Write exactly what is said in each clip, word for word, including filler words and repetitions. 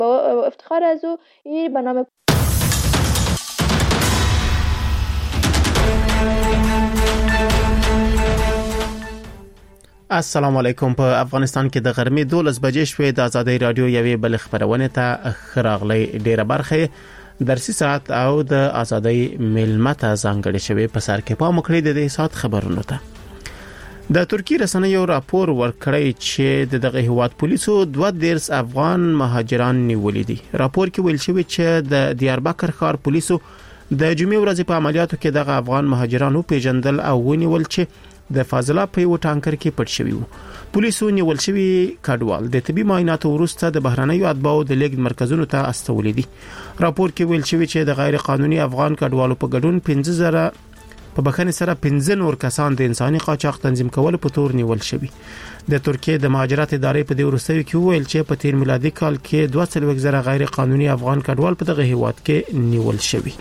با افتخار از او این برنامه السلام علیکم. په افغانستان کې د غرمې دولس بجې شوې د آزادۍ رادیو یوې بل خبرونه ته خراغلی ډیره برخه درسي ساعت او د آزادۍ ملمته ځانګړې شوې په سر کې پام کړی د دې ساعت خبرونه ته. د ترکی رسنیو راپور ورکړی چې دغه هیواد پولیسو دوه دیرس افغان مهاجران نیولې دي. راپور کې ویل شوی چې د دیاربکر ښار پولیسو د جمعې ورځې په عملیاتو کې دغه افغان مهاجرانو پیژندل او ونیول چې د فاضله په یو ټانکر کې پټ شوی وو. پولیسو نیول شوی کډوال د طبي معایناتو وروسته د بهرنیو اتباعو د لیږد مرکزونو ته استولې دي. راپور کې ویل شوی چې د غیر قانوني افغان کډوالو په ګډون پنځه زره په بخښنې سره پنځه نور کسان د انساني قاچاق تنظیم کولو په تور نیول شوی. د ترکیه د مهاجرت ادارې په دې وروستیو کې ویل چې په تیر میلادي کال کې دوه څلوېښت زره غیر قانوني افغان کډوال په دغه هیواد کې نیول شوی.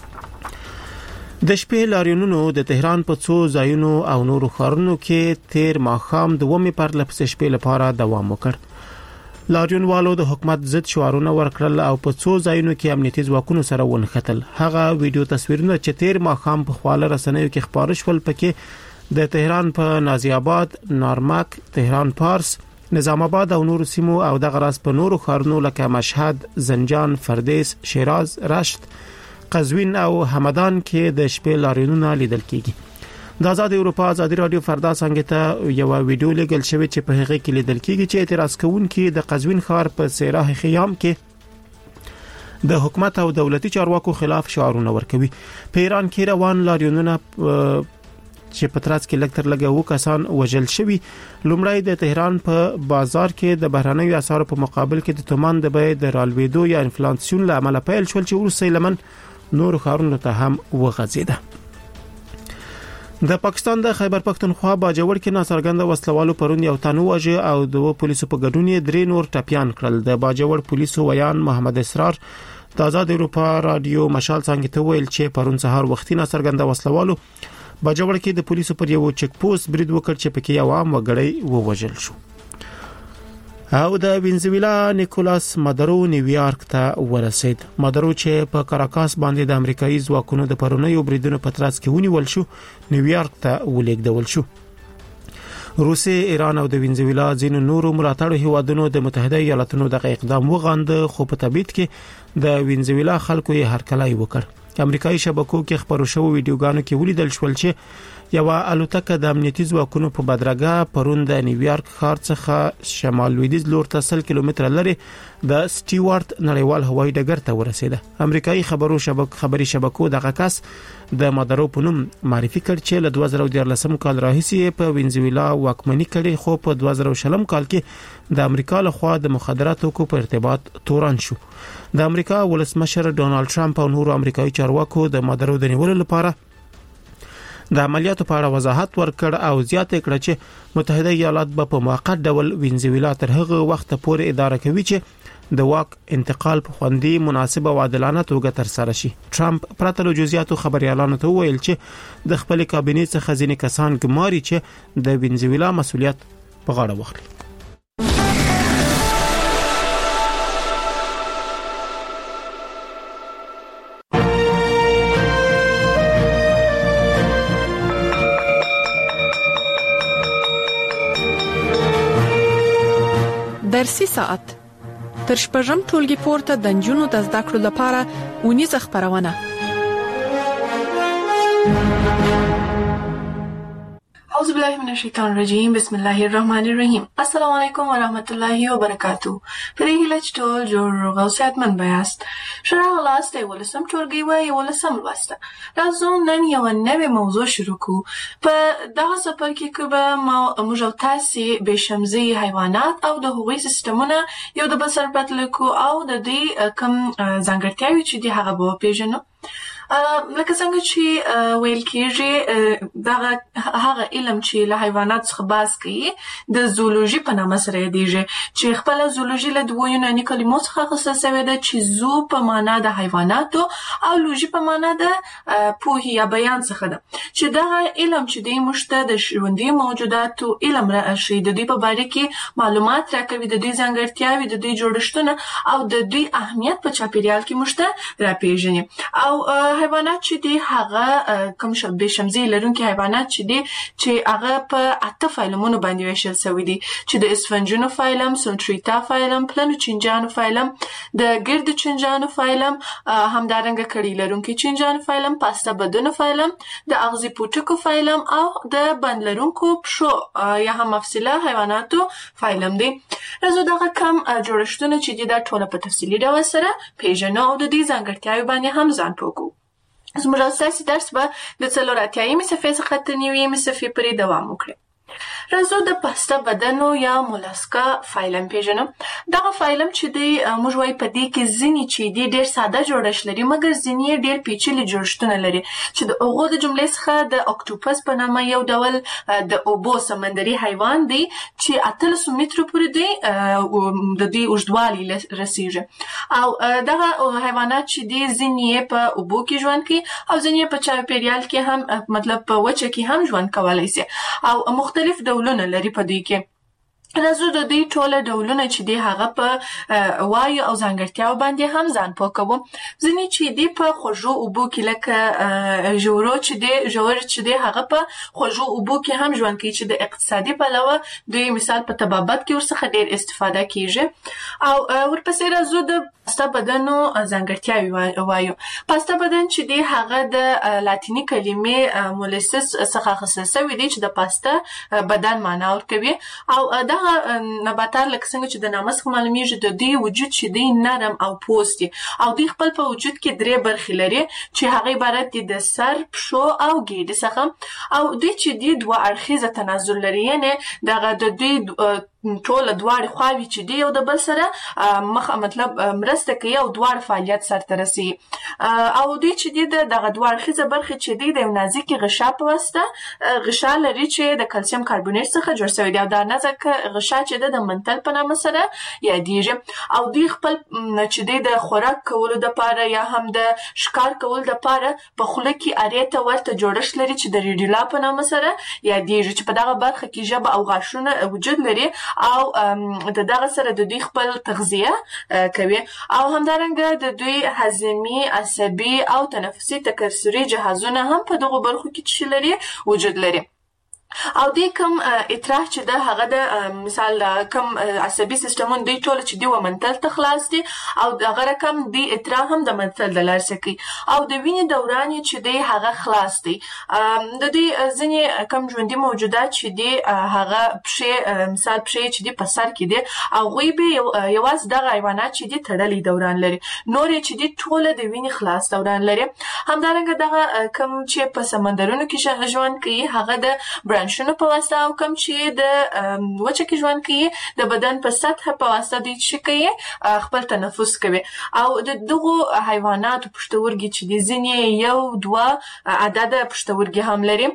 د شپې لاریونونو د تهران په څو ځایونو او نورو ښارونو کې تیر ماښام د ومې پر لپسې شپې لپاره دوام وکړ. لاریونوالو د حکومت ضد شعارونه ورکړل او په څو ځایونو کې امنیتي ځواکونو سره ونښتل. هغه ویډیو تصویرونه چې تیر ماښام په خواله رسنیو کې خبرو شول پکې د تهران په نازی آباد، نارمک، تهران پارس، نظام آباد او نورو سیمو او د غراس په نورو ښارونو لکه مشهد، زنجان، فردیس، شیراز، رشت، قزوین او همدان کې د شپې لاریونونه لیدل کیږي. د آزاد اروپا آزادي رادیو فردا څنګه ته یو ویډیو لګل شوی چې په هغه کې لیدل کیږي چې اعتراض کوونکي د قزوین ښار په سیراه خیام کې د حکومت او دولتي چارواکو خلاف شعارونه ورکوي. په ایران کې روان لاریونونه چې په ترڅ کې لکتر لګو کسان وژل شوی. لومړی د تهران په بازار کې د بهرنیو اسعارو په مقابل کې د تومان د بیې د رالوېدو یا انفلیسیون له امله پیل شول چې ورسې لمن نور خارونو ته هم وغځیده. د پاکستان د خیبر پختونخوا باجوړ کې ناڅرګنده وسلوالو پرون یو تن وژه او د پولیسو په ګډون درې نور ټپيان کړل. د باجوړ پولیسو ویان محمد اسرار د آزاد اروپا رادیو مشال څنګه ته ویل چې پرون سهار وختي ناڅرګنده وسلوالو باجوړ کې د پولیسو پر یو چک پوسټ برید وکړ چې پکې یو عام وګړی ووژل شو. او د وینزویلا نیکولاس مادورو نیویارک ته ورسید. مادورو چې په کاراکاس باندې د امریکایي ځواکونو د پرونیو بریدونو په ترڅ کې ونیول شو، نیویارک ته ولېږدول شو. روسي، ایران او د وینزویلا ځینو نورو ملاتړو هیوادونو د متحده ایالاتونو دغه اقدام وغانده، خو په تبعید کې د وینزویلا خلکو یې هرکلی وکړ. امریکایي شبکو کې خبرو شوو ویډیوګانو کې ولیدل شول چې یو الوتکه د امنیتي ځواکونو په بدرګه پرون د نیویارک ښار څخه شمال لویدیځ لور ته سل کیلومتره لري د سټیوارت نړیوال هوایي ډګر ته ورسیده. امریکایي خبرو شبک خبري شبکو دغه کس د مادورو په نوم معرفي کړ چې له دوه زره دیارلسم کال راهیسې په وینزویلا واکمني کړي، خو په دوه زره شلم کال کې د امریکا لخوا د مخدراتو کو په ارتباط تورن شو. د امریکا ولسمشر ډونالد ټرمپ او نورو امریکایي چارواکو د مادورو د نیولو لپاره د عملیاتو په اړه وضاحت ورکړ او زیاته کړه چې متحده ایالات به په موقت ډول وینزویلا تر هغه وخت پورې اداره کوي چې د واک انتقال په خوندي، مناسب او عادلانه توګه تر سره شي. ټرمپ پرته له جزئیاتو خبريالانو ته ویل چې د خپل کابینې څخه ځینې کسان ګماري چې د وینزویلا مسؤلیت په غاړه واخلي. درسي ساعت تر شپږم ټولګي پورته د نجونو د زده کړو لپاره ونیزه خبرونه. اعوذ بالله من الشیطان الرجیم، بسم الله الرحمن الرحیم. السلام علیکم و رحمت الله و برکاتو. پرې هیله چې ټول جوړ روغ او صحتمند بیاست. ښه راغلاست ولسم ټولګي وایي ولسم لوسته. راځو نن یو نوې موضوع شروع کوو. په دغه څپرکي کې به موږ او تاسې بېشمزي حیوانات او د هغوی سیستمونه یو د بل سره پرتله کوو او د دوی کوم ځانګړتیاوې چې دي هغه به وپېژنو. لکه څنګه چې ویل کېږي دغه هغه علم چې له حیوانات څخه بحث کوي د زولوژي په نامه سره یادېږي چې خپله زولوژي له دوو یوناني کلمو څخه اخیستل سوې ده چې زو په معنا د حیواناتو او لوژي په معنا د پوهې یا بیان څخه ده چې دغه علم چې دی موږ ته د ژوندي موجوداتو علم راشي د دوی په باره کې معلومات راکوي د دوی ځانګړتیاوې د دوی جوړښتونه او د دوی اهمیت په چاپیریال کې موږ ته راپېژني او حیوانات چې دي هغه کوم بې شمزې لرونکي حیوانات چې دي چې هغه په اته فایلمونو باندې ویشل سوي دي چې د اسفنجونو فایلم، سونټریتا فایلم، پلنو چینجانو فایلم، د ګردو چینجانو فایلم، همدارنګه کړي لرونکي چینجانو فایلم، پاسته بدنو فایلم، د اغزي پوټکو فایلم او د بند لرونکو پښو یا هم مفصله حیواناتو فایلم دی. راځو دغه کم جوړښتونه چې دي دا ټوله په تفصیلي ډول سره پیژنو او د دې ځانګړتیاوې باندې هم ځان پوه کوو. زموږ اساسي درس به د څلور اتیایمې صفحې څخه تر نوي صفحې پورې دوام وکړي. راځو د پاسته بدنو یا مولاسکا فایلم پیژنو. دغه فایلم چې دی موږ وایو په دې کې ځینې چې دی ډېر ساده جوړښت لري مګر ځینې یې ډېر پیچلي جوړښتونه لري چې د هغو د جملې څخه د اکټوپس په نامه یو ډول د اوبو سمندري حیوان دی چې اتلسو مترو پورې دی د دوی اوږدوالي رسیږي او دغه حیوانات چې دی ځینې یې په اوبو کې ژوند کوي او ځینې یې په چاپیریال کې هم مطلب په وچه کې هم ژوند کولی سي او مختلف مختلف ډولونه لري په دوی کې. راځو د دې ټوله ډولونه چې دی هغه په وایو او ځانګړتیاو باندې هم ځان پوه کوو. ځینې چې دی په خوږو اوبو کې لکه ژورو چې دی ژور چې دی هغه په خوږو اوبو کې هم ژوند کوي چې د اقتصادي پلوه دوی مثال په طبابت کې ورڅخه ډېر استفاده کیږي. او ورپسې راځو د پاسته بدنو ځانګړتیاوې وایو. پاسته بدن چې دی هغه د لاتیني کلمې مولسس څخه اخیستل سوی دی چې د پاسته بدن معنا ورکوي او دا نباتات لکه څنګه چې د نامه څخه معلومیږي د دوی وجود چې دی نرم او پوست دی او دوی خپل په وجود کې درې برخې لري چې هغه عبارت دي د سر، پښو او ګیډې څخه او دوی چې دی دوه اړخیزه تناسل لري یعنې دغه د دوی ټوله دواړې خواوې چې دی یو د بل سره مخ مطلب مرسته کوي او دواړه فعالیت سرته رسوي او دوی چې دی دغه دوه اړخیزه برخې چې دی د یو نازکې غشا په واسطه غشا لري چې د کلسیم کاربونیټ څخه جوړ شوی دی او دا نازکه غشا چې ده د منتل په نامه سره یادېږي او دوی خپل چې دی د خوراک کولو دپاره یا هم د ښکار کولو دپاره په خوله کې ارې ته ورته جوړښت لري چې د ریډیولا په نامه سره یادېږي چې په دغه برخه کې ژبه او غاښونه وجود لري او د دغه سره د دوی خپل تغذیه کوي او همدارنګه د دوی هضمي، عصبي او تنفسي تکثري جهازونه هم په دغو برخو کې چې لري وجود لري. او دوی کوم اطراح چې ده هغه د مثال کوم عصبي سیستمونه دوی ټول چې دی و منتل ته خلاص دي او دغه رقم دی اطراح هم د منتل د لارې څخه کوي او د وینې دوران چې دی هغه خلاص دی. د دوی ځینې کم ژوندي موجودات چې دی هغه پښې مثال پښې چې دی په سر کې دي او هغوی به یوازې دغه حیوانات چې دی تړلی دوران لري نور یې چې دی ټوله د وینې خلاص دوران لري. همدارنګه دغه کم چې په سمندرونو کې ژوند کوي هغه د برانشونو په واسطه او کوم چې د وچه کې ژوند کوي د بدن په سطح په واسطه دوی چې کوي خپل تنفس کوي او د دغو حیواناتو پښتورګي چې د ځینې یو دوه عدده پښتورګي هم لري.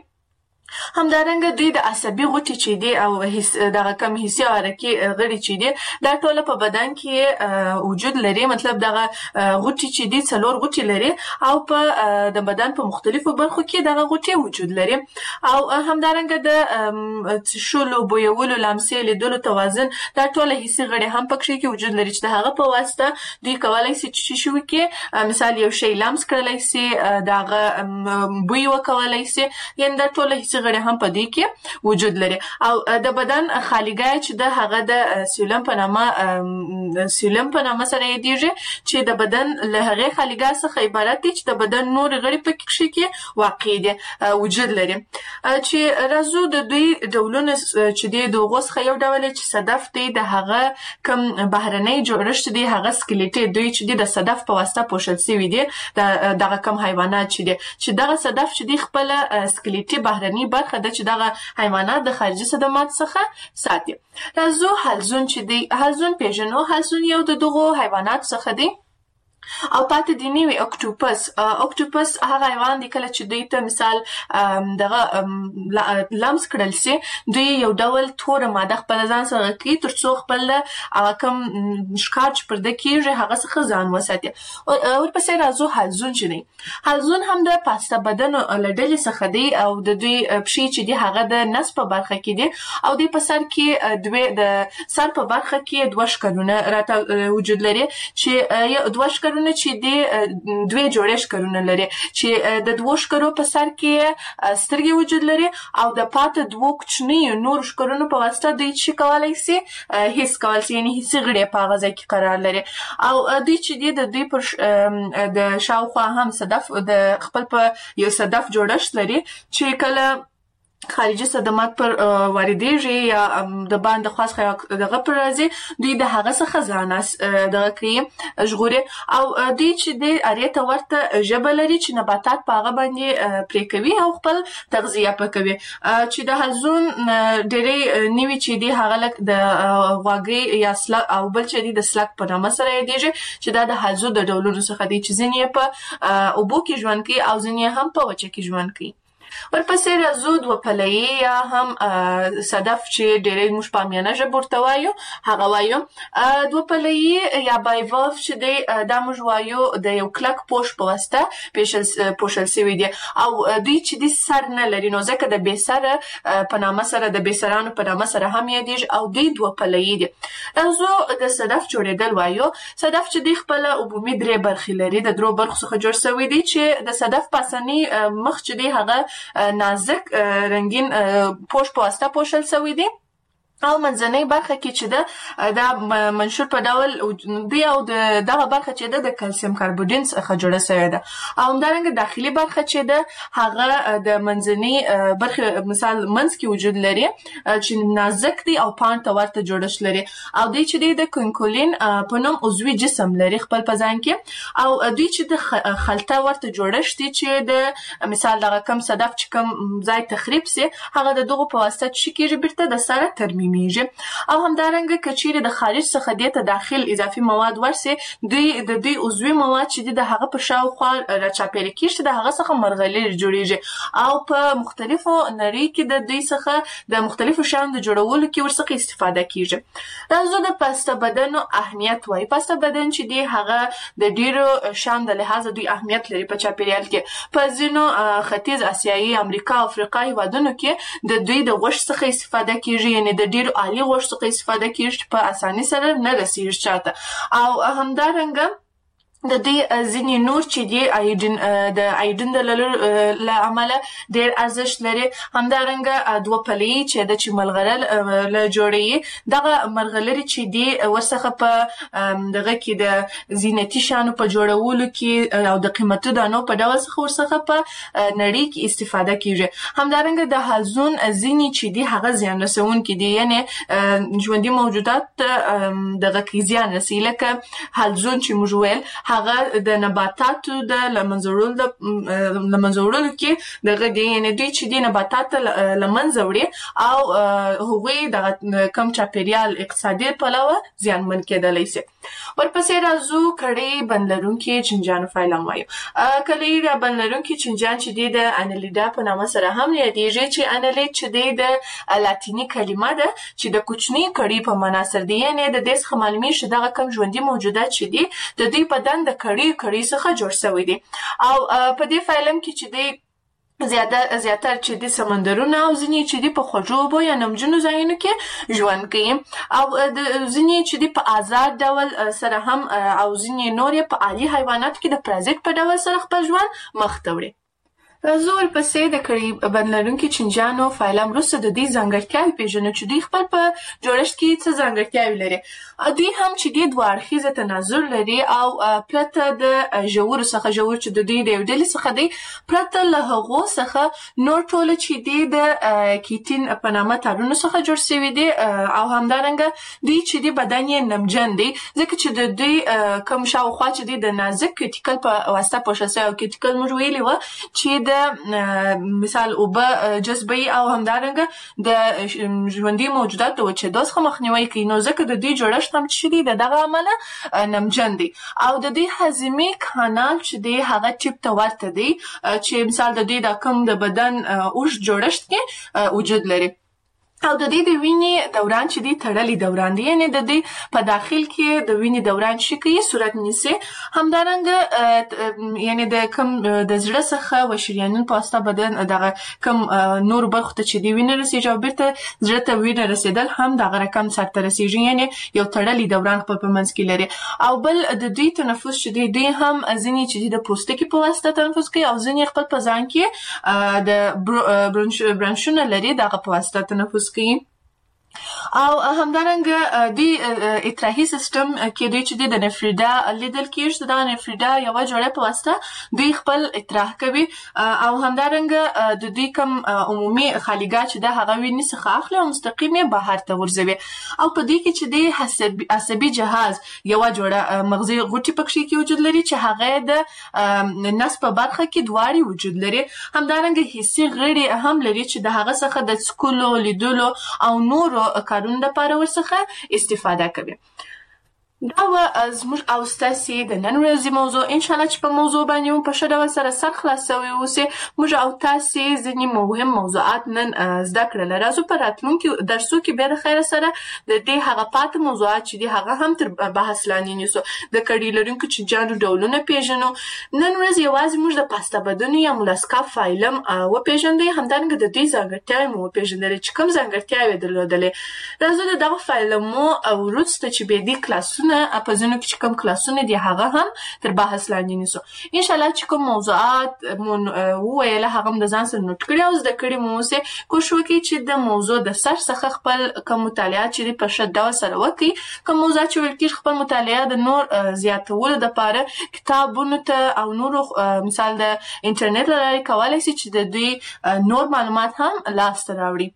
همدارنګه دوی د عصبي غوټې چې دی او دغه کم حسي او حرکي غړي چې دی دا ټوله په بدن کې وجود لري مطلب دغه غوټې چې دی څلور غوټې لري او په د بدن په مختلفو برخو کې دغه غوټې وجود لري او همدارنګه د څښلو، بویولو، لمسې، لیدلو، توازن دا ټوله حسي غړي هم پکې کې وجود لري چې د هغه په واسطه دوی کولی سي چې شي وکړي مثال یو شی لمس کړلی سي دغه بوی وکولی سي یعنې دا ټوله حسي غړي هم په دې کې وجود لري او د بدن خالیګاه چې د هغه د سیلم په نامه سیلم په نامه سره یادېږي چې د بدن له هغې خالیګاه څخه عبارت دی چې د بدن نور غړي په کې واقع دي وجود لري. چې راځو د دوی ډولونه چې دی د هغو څخه یو ډول چې صدف دی د هغه کوم بهرنی جوړښت دی هغه سکلیټي دوی چې دی د صدف په واسطه پوښل سوي دي دغه کوم حیوانات چې دی چې دغه صدف چې دی خپله سکلیټي بهرني برخه ده چې دغه حیوانات د خارجي صدمات څخه ساتي. راځو حلزون چې دی حلزون پیژنو. حلزون یو د دغو حیوانات څخه دی او پاتې دی نیوي اکټوپس. اکټوپس هغه حیوان دی کله چې دوی ته مثال دغه لمس کړل سي دوی یو ډول تور ماده خپل ځان سره کوي ترڅو خپل کم ښکار چې پر د کیږي هغه څخه ځان وساتي. ورپسې راځو حلزون چې دی. حلزون هم د پاسته بدن لډلې څخه دی او د دوی پښې چې دی هغه د نس په برخه کې دی او دوی په سر کې دوی د سر په برخه کې دوه ښکرونه راته وجود لري چې دوه ښکرونه چې دی دوی جوړې ښکرونه لري چې د دوه ښکرو په سر کې سترګې وجود لري او د پاته دوه کوچني نور ښکرونو په واسطه دوی چې کولای شي هیڅ کول شي یعنی هیڅ غړي په هغه ځای کې قرار لري او دوی چې دی د دوی پر د شاوخوا هم صدف د خپل په یو صدف جوړښت لري چې کله خارجي صدمات پر واردېږي یا د باندې خاص دغه پر راځي دوی د هغه څخه ځان دغه کوي ژغوري او دوی چې د اریته ورته ژبه لري چې نباتات په هغه باندې پرې کوي او خپل تغذیه پکوي. چې د حلزون ډېرې نیوي چې دی هغه لک د غواګي یا سلک او بل چې دی د سلک په نامه سره یادېږي چې دا د حلزون د ډولونو څخه دی چې ځینې په اوبو کې ژوند کوي او ځینې هم په وچه کې ژوند کوي. ورپسې راځو دوه پله‌یي یا هم صدف چې ډېرې موږ په امیانه ژبه ورته وایو هغه وایو. دوه پله‌یي یا بایوولف چې دی دا موږ وایو د یو کلک پوش په واسطه پوښل سوي دي او دوی چې دی سر نه لري نو ځکه د بې سره په نامه سره د بې سرانو په نامه سره هم یادېږي او دوی دوه پله‌یي دي. راځو د صدف جوړېدل وایو. صدف چې دی خپله عمومي درې برخې لري د درو برخو څخه جوړ سوی دی چې د صدف پاسني مخ چې دی هغه نازک رنگین پوش په واسطه پوښل سوی دی او منځنۍ برخه کې چې ده دا منشور په ډول دی او دغه برخه چې ده د کلسیم کاربوډین څخه جوړه شوې ده او همدارنګه داخلي برخه چې ده هغه د منځنۍ برخه مثال منځ کې وجود لري چې نازک دی او پاڼ ته ورته جوړښت لري او دوی چې دی د کونکولین په نوم عضوي جسم لري خپل په ځان کې او دوی چې د خلطه ورته جوړښت دی چې د مثال دغه کم صدف چې کم ځای تخریب سي هغه د دغه په واسطه چې کېږي بیرته د سره ترمیم او همدارنګه کچېره د خارج څخه دې ته داخل اضافي مواد ورسي دوی د دې عضوي مواد چې د هغه په شاوخوا راچاپېره کېږي د هغه څخه مرغلرې جوړیږي او په مختلفو نړۍ کې د دوی څخه د مختلفو شیانو د جوړولو کې ورڅخه استفاده کېږي. راځو د پاسته بدن اهمیت وایي. پاسته بدن چې دی هغه د ډیرو شیانو د لحاظه دوی اهمیت لري په چاپېریال کې. په ځینو ختیځ اسیایي امریکا او افریقا هېوادونو کې د دوی د غوښې څخه استفاده کېږي یعنې د ډېرو عالي غوښې څخه استفاده کېږي چې په اسانۍ سره نه رسېږي چاته او همدارنګه د دې ځینې نور چې دی ایډین د ایډین د له امله ډېر ارزښت لري. همدارنګه دوه پله‌یي چې د چې ملغلره له جوړوي دغه مرغلرې چې دی ورڅخه په دغه کې د زینتي شیانو په جوړولو کې او د قیمتي دانو په ډول څخه ورڅخه په نړۍ کې استفاده کېږي. همدارنګه د حلزون ځینې چې دی هغه زیان رسونکي دي یعنې ژوندي موجودات دغه کې زیان رسوي لکه حلزون چې موږ ویل هغه د نباتاتو د لمنځه وړلو کې دغه دی یعنې دوی چې دی نباتات له منځه وړي او هغوی دغه کم چاپېریال اقتصادي پلوه زیانمن کېدلی شي. ورپسې راځو کړۍ بند لرونکي چینجیانو فایلم وایو. کړۍ بند لرونکي چینجیان چې دی د انیلیډا په نامه سره هم یادېږي چې انیلیډ چې دی د لاتیني کلمه ده چې د کوچنۍ کړۍ په معنا سره دی یعنې د دې څخه معلومیږي چې دغه کم ژوندي موجودات چې دي د دوی په دن د کړۍ کړۍ څخه جوړ شوی دي او په دې فایلم کې چې دی زیاده زیاتره چې د سمندرونو او ځینې چې د په خوږو اوبو یا نمجنو ځایونو کې ژوند کوي او د ځینې چې د په آزاد ډول سره هم او ځینې نور په عالي حیواناتو کې د پرازیت په ډول سره خپل ژوند مخ ته وړي. راځو ورپسې د کړۍ بند لرونکي چینجیانو فایلم وروسته د دوی ځانګړتیاوې پېژنو چې دوی خپل په جوړښت کې څه ځانګړتیاوې لري. دوی هم چې دی دوه اړخیزه تناظر لري او پرته د ژورو څخه ژور چې د دوی د یو ډلې څخه دی پرته له هغو څخه نور ټوله چې دی د کیټین په نامه تارونو څخه جوړ شوي دي او همدارنګه دوی چې دی بدن یې نمجن دی ځکه چې د دوی کوم شاوخوا چې دی د نازک کیټیکل په واسطه پوښل شوی او کیټیکل موږ ویلي وه چې د د مثال اوبه جذبوي او همدارنګه د ژوندي موجوداتو وچېدو څخه مخنیوي کوي. نو ځکه د دې جوړښت هم چې دی د دغه عمله نمجن دی او د دې هضمي کانال چې دی هغه ټیپ ته ورته دی چې مثال د دې د کوم د بدن اوږد جوړښت کې وجود لري او د دې د وینې دوران چې دی تړلی دوران دی، یعنی د دې په داخل کې د وینې دوران شي کوي صورت نیسي. همدارنګه یعنی د کوم د زړه څخه و شریانونو په واسطه بدن دغه کوم نور برخو ته چې دی وینه رسیږي او بیرته زړه ته وینه رسیدل هم دغه رقم سرته رسیږي، یعنی یو تړلی دوران خپل په منځ کې لري. او بل د دوی تنفس چې دی دوی هم ځینې چې دی د پوستکي په واسطه تنفس کوي او ځینې خپل په ځان کې د برانشونه لري دغه په واسطه تنفس کوي. او همدارنګه د اطراحي سیستم کې دوی چې د نفریدا لیدل کېږي، د نفریدا یو جوړه په واسطه دوی خپل اطراح کوي او همدارنګه د دوی کوم عمومي خاليګا چې د هغه وینې څخه اخلي او مستقیم بهر ته ورځوي. او په دې کې چې د عصبي جهاز یو جوړه مغزي غوټي پکې کې وجود لري چې هغه د نس په برخه کې دواړي وجود لري. همدارنګه حسي غړي هم لري چې د هغه څخه د څکلو لیدلو او نورو کارونه لپاره ورڅخه استفاده کوي. دا و زموږ او ستاسې د نن ورځې موضوع. انشاءالله چې په موضوع باندې مو په ښه ډول سره سر خلاصوي اوسئ. موږ او تاسې ځینې مهم موضوعات نن زده کړل. راځو په راتلونکي درسو کې بیا د خیر سره د دې هغه پاتې موضوعات چې دي هغه هم تر بحث لاندې نیسو. د کړي لرونکو چینجانو ډولونه پیژنو. نن ورځ یوازې موږ د پاستا بدنو یا مولاسکا فایلم وپیژندئ، همدارنګه د دوی ځانګړتیاوې مو وپیژندلې چې کوم ځانګړتیاوې درلودلې. راځو د دغه فایلمو وروسته چې بیا دې کلاسونه په ځینو کې چې کوم کلاسونه دي هغه هم تر بحث لاندې نیسو. انشاءالله چې کوم موضوعات مو وویله هغه هم د ځان سره نوټ کړي او زده کړي مو اوسئ. کوشش وکړئ چې د موضوع د سر څخه خپل کوم مطالعات چې دي په ښه ډول سره وکړئ. کوم موضوعات چې ویل کېږي خپل مطالعه د نور زیاتولو دپاره کتابونو ته او نورو مثال د انټرنیټ له لارې کولی شي چې د دوی نور معلومات هم لاسته راوړي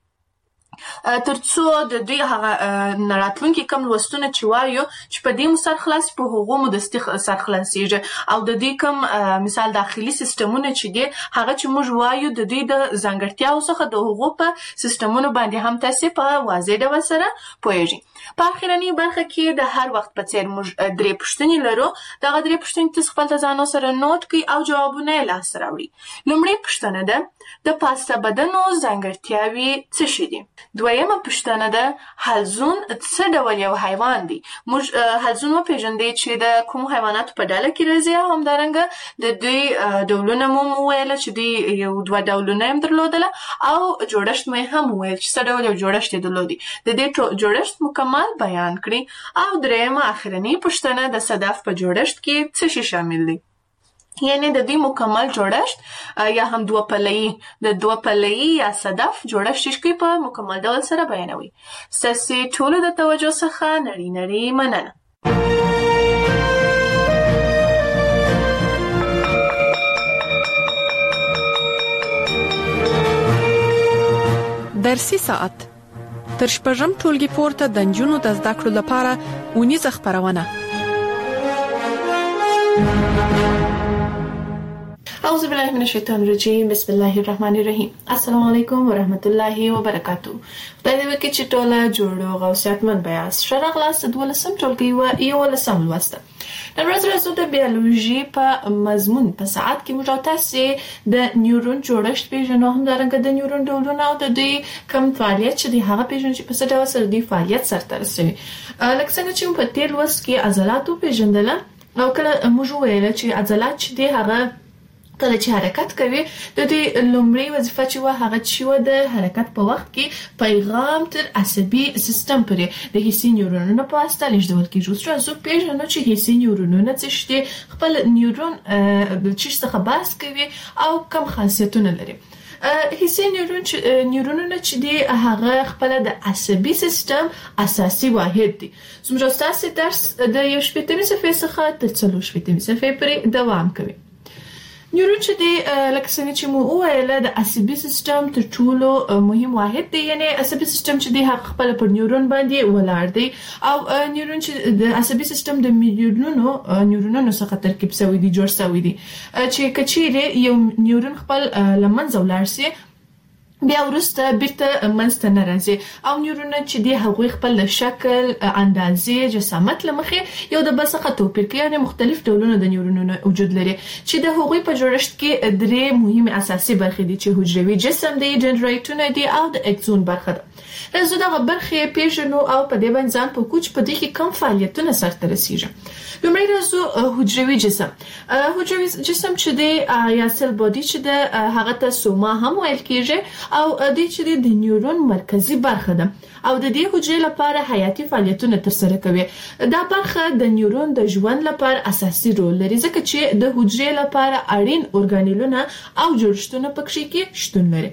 ترڅو د دوی هغه راتلونکي کوم لوستونه چې وایو چې په دې مو سر خلاص په هغو مو دستي سر خلاصېږي او د دوی کوم مثال داخلي سیستمونه چې دي هغه چې موږ وایو د دوی د ځانګړتیاو څخه د هغو په سیستمونو باندې هم تاسې په واضح ډول سره پوهېږئ. په اخرنۍ برخه کې د هر وخت په څېر موږ درې پوښتنې لرو. دغه درې پوښتنې تاسو خپل د ځانو سره نوټ کړئ او جوابونه یې لاسته راوړئ. لومړۍ پوښتنه ده د پاستا بدنو ځانګړتیاوې څه شي دي؟ دویمه پوښتنه ده حلزون څه ډول یو حیوان دی؟ موږ حلزون وپېژندئ چې د کومو حیواناتو په ډله کې راځي او همدارنګه د دوی ډولونه مو وویله چې دوی یو دوه ډولونه یې درلودله او جوړښت مو یې هم وویل چې څه ډول یو جوړښت یې درلودی. د دې جوړښت مکمل بیان کړئ. او درېیمه اخرنۍ پوښتنه د صدف په جوړښت کې څه شی شامل دی؟ یعنی د دې مکمل جوړښت یا هم دوه پله‌یي د دوه پله‌یي یا صدف جوړښت شي په مکمل ډول سره بیانوي. ستاسې ټولو د توجه څخه نړۍ نړۍ مننه. درسي ساعت تر شپږم ټولګي پورته د نجونو د زده کړو لپاره اونیزه خپرونه. اعوذ بالله من الشیطان الرجیم. بسم الله الرحمن الرحیم. السلام علیکم ورحمت الله وبرکاتو. خدای دې وکړي چې ټوله جوړ او صحتمند بیاست. ښه راغلاست د دولسم ټولګي و یولسم لوست. نن ورځ راځو د بیولوژي په مضمون په ساعت کې موږ تاسو د نیورون جوړښت پیژنو، همدارنګه د نیورون ډولونه او د دوی کوم فعالیت چې دی هغه پیژنو چې په څه ډول سره دوی فعالیت سرته رسوي. لکه څنګه چې په تیر لوست کې عضلات وپېژندل او کله موږ ویل چې عضلات چې دی هغه کله چې حرکت کوي د دې لومړی وظیفه چې و هغه چې و د حرکت په وخت کې پیغام تر عصبي سیستم پورې د حسي نیورونونو په واسطه لیږدول کیږي. اوس راځو پیژنو چې حسي نیورونونه څه دي، خپل نیورون د چی څخه بحث کوي او کوم خاصیتونه لري. حسي نیورون نیورونونه چې دي هغه خپل د عصبي سیستم اساسي واحد دي. زموږ تاسو درس د یو شپږمې صفحې څخه تر څلور شپږمې صفحې پورې دوام کوي. نیورون چې دی لکه څنګه چې مو وویل د عصبي سیستم تر ټولو مهم واحد دی، یعنی عصبي سیستم چې دی هغه خپل پر نیورون باندې ولاړ دی او نیورون چې د عصبي سیستم د میلیونونو نیورونونو څخه ترکیب شوی دی، جوړ شوی دی چې کچېره یو نیورون خپل لمنځه ولاړ سي بیا ورسته بیرته منځته نه راځي او نیورون چې دی هغوی خپل شکل، اندازې، جسامت لمخې یو د بل څخه توپیر کوي، یعنی مختلف ډولونه د نیورونونو وجود لري چې د هغوی په جوړښت کې درې مهمه اساسي برخې دي چې حجروي جسم دی، دندرایتونه دي او د اکسون برخه ده. راځو دغه برخې پیژنو او په دې باندې ځان په کوچ په دې کې کوم فعالیتونه سرته رسیږي. لومړی راځو حجروي جسم. حجروي جسم چې دی یا سل بادي چې ده هغه ته سوما هم ویل کېږي او د چې د نیورون مرکزی برخه ده او د دې حجرې لپاره حیاتي فعالیتونه ترسره کوي. دا برخه د نیورون د ژوند لپاره اساسي رول لري ځکه چې د حجرې لپاره اړین اورګانیلونه او جوړښتونه پکې کې شتون لري.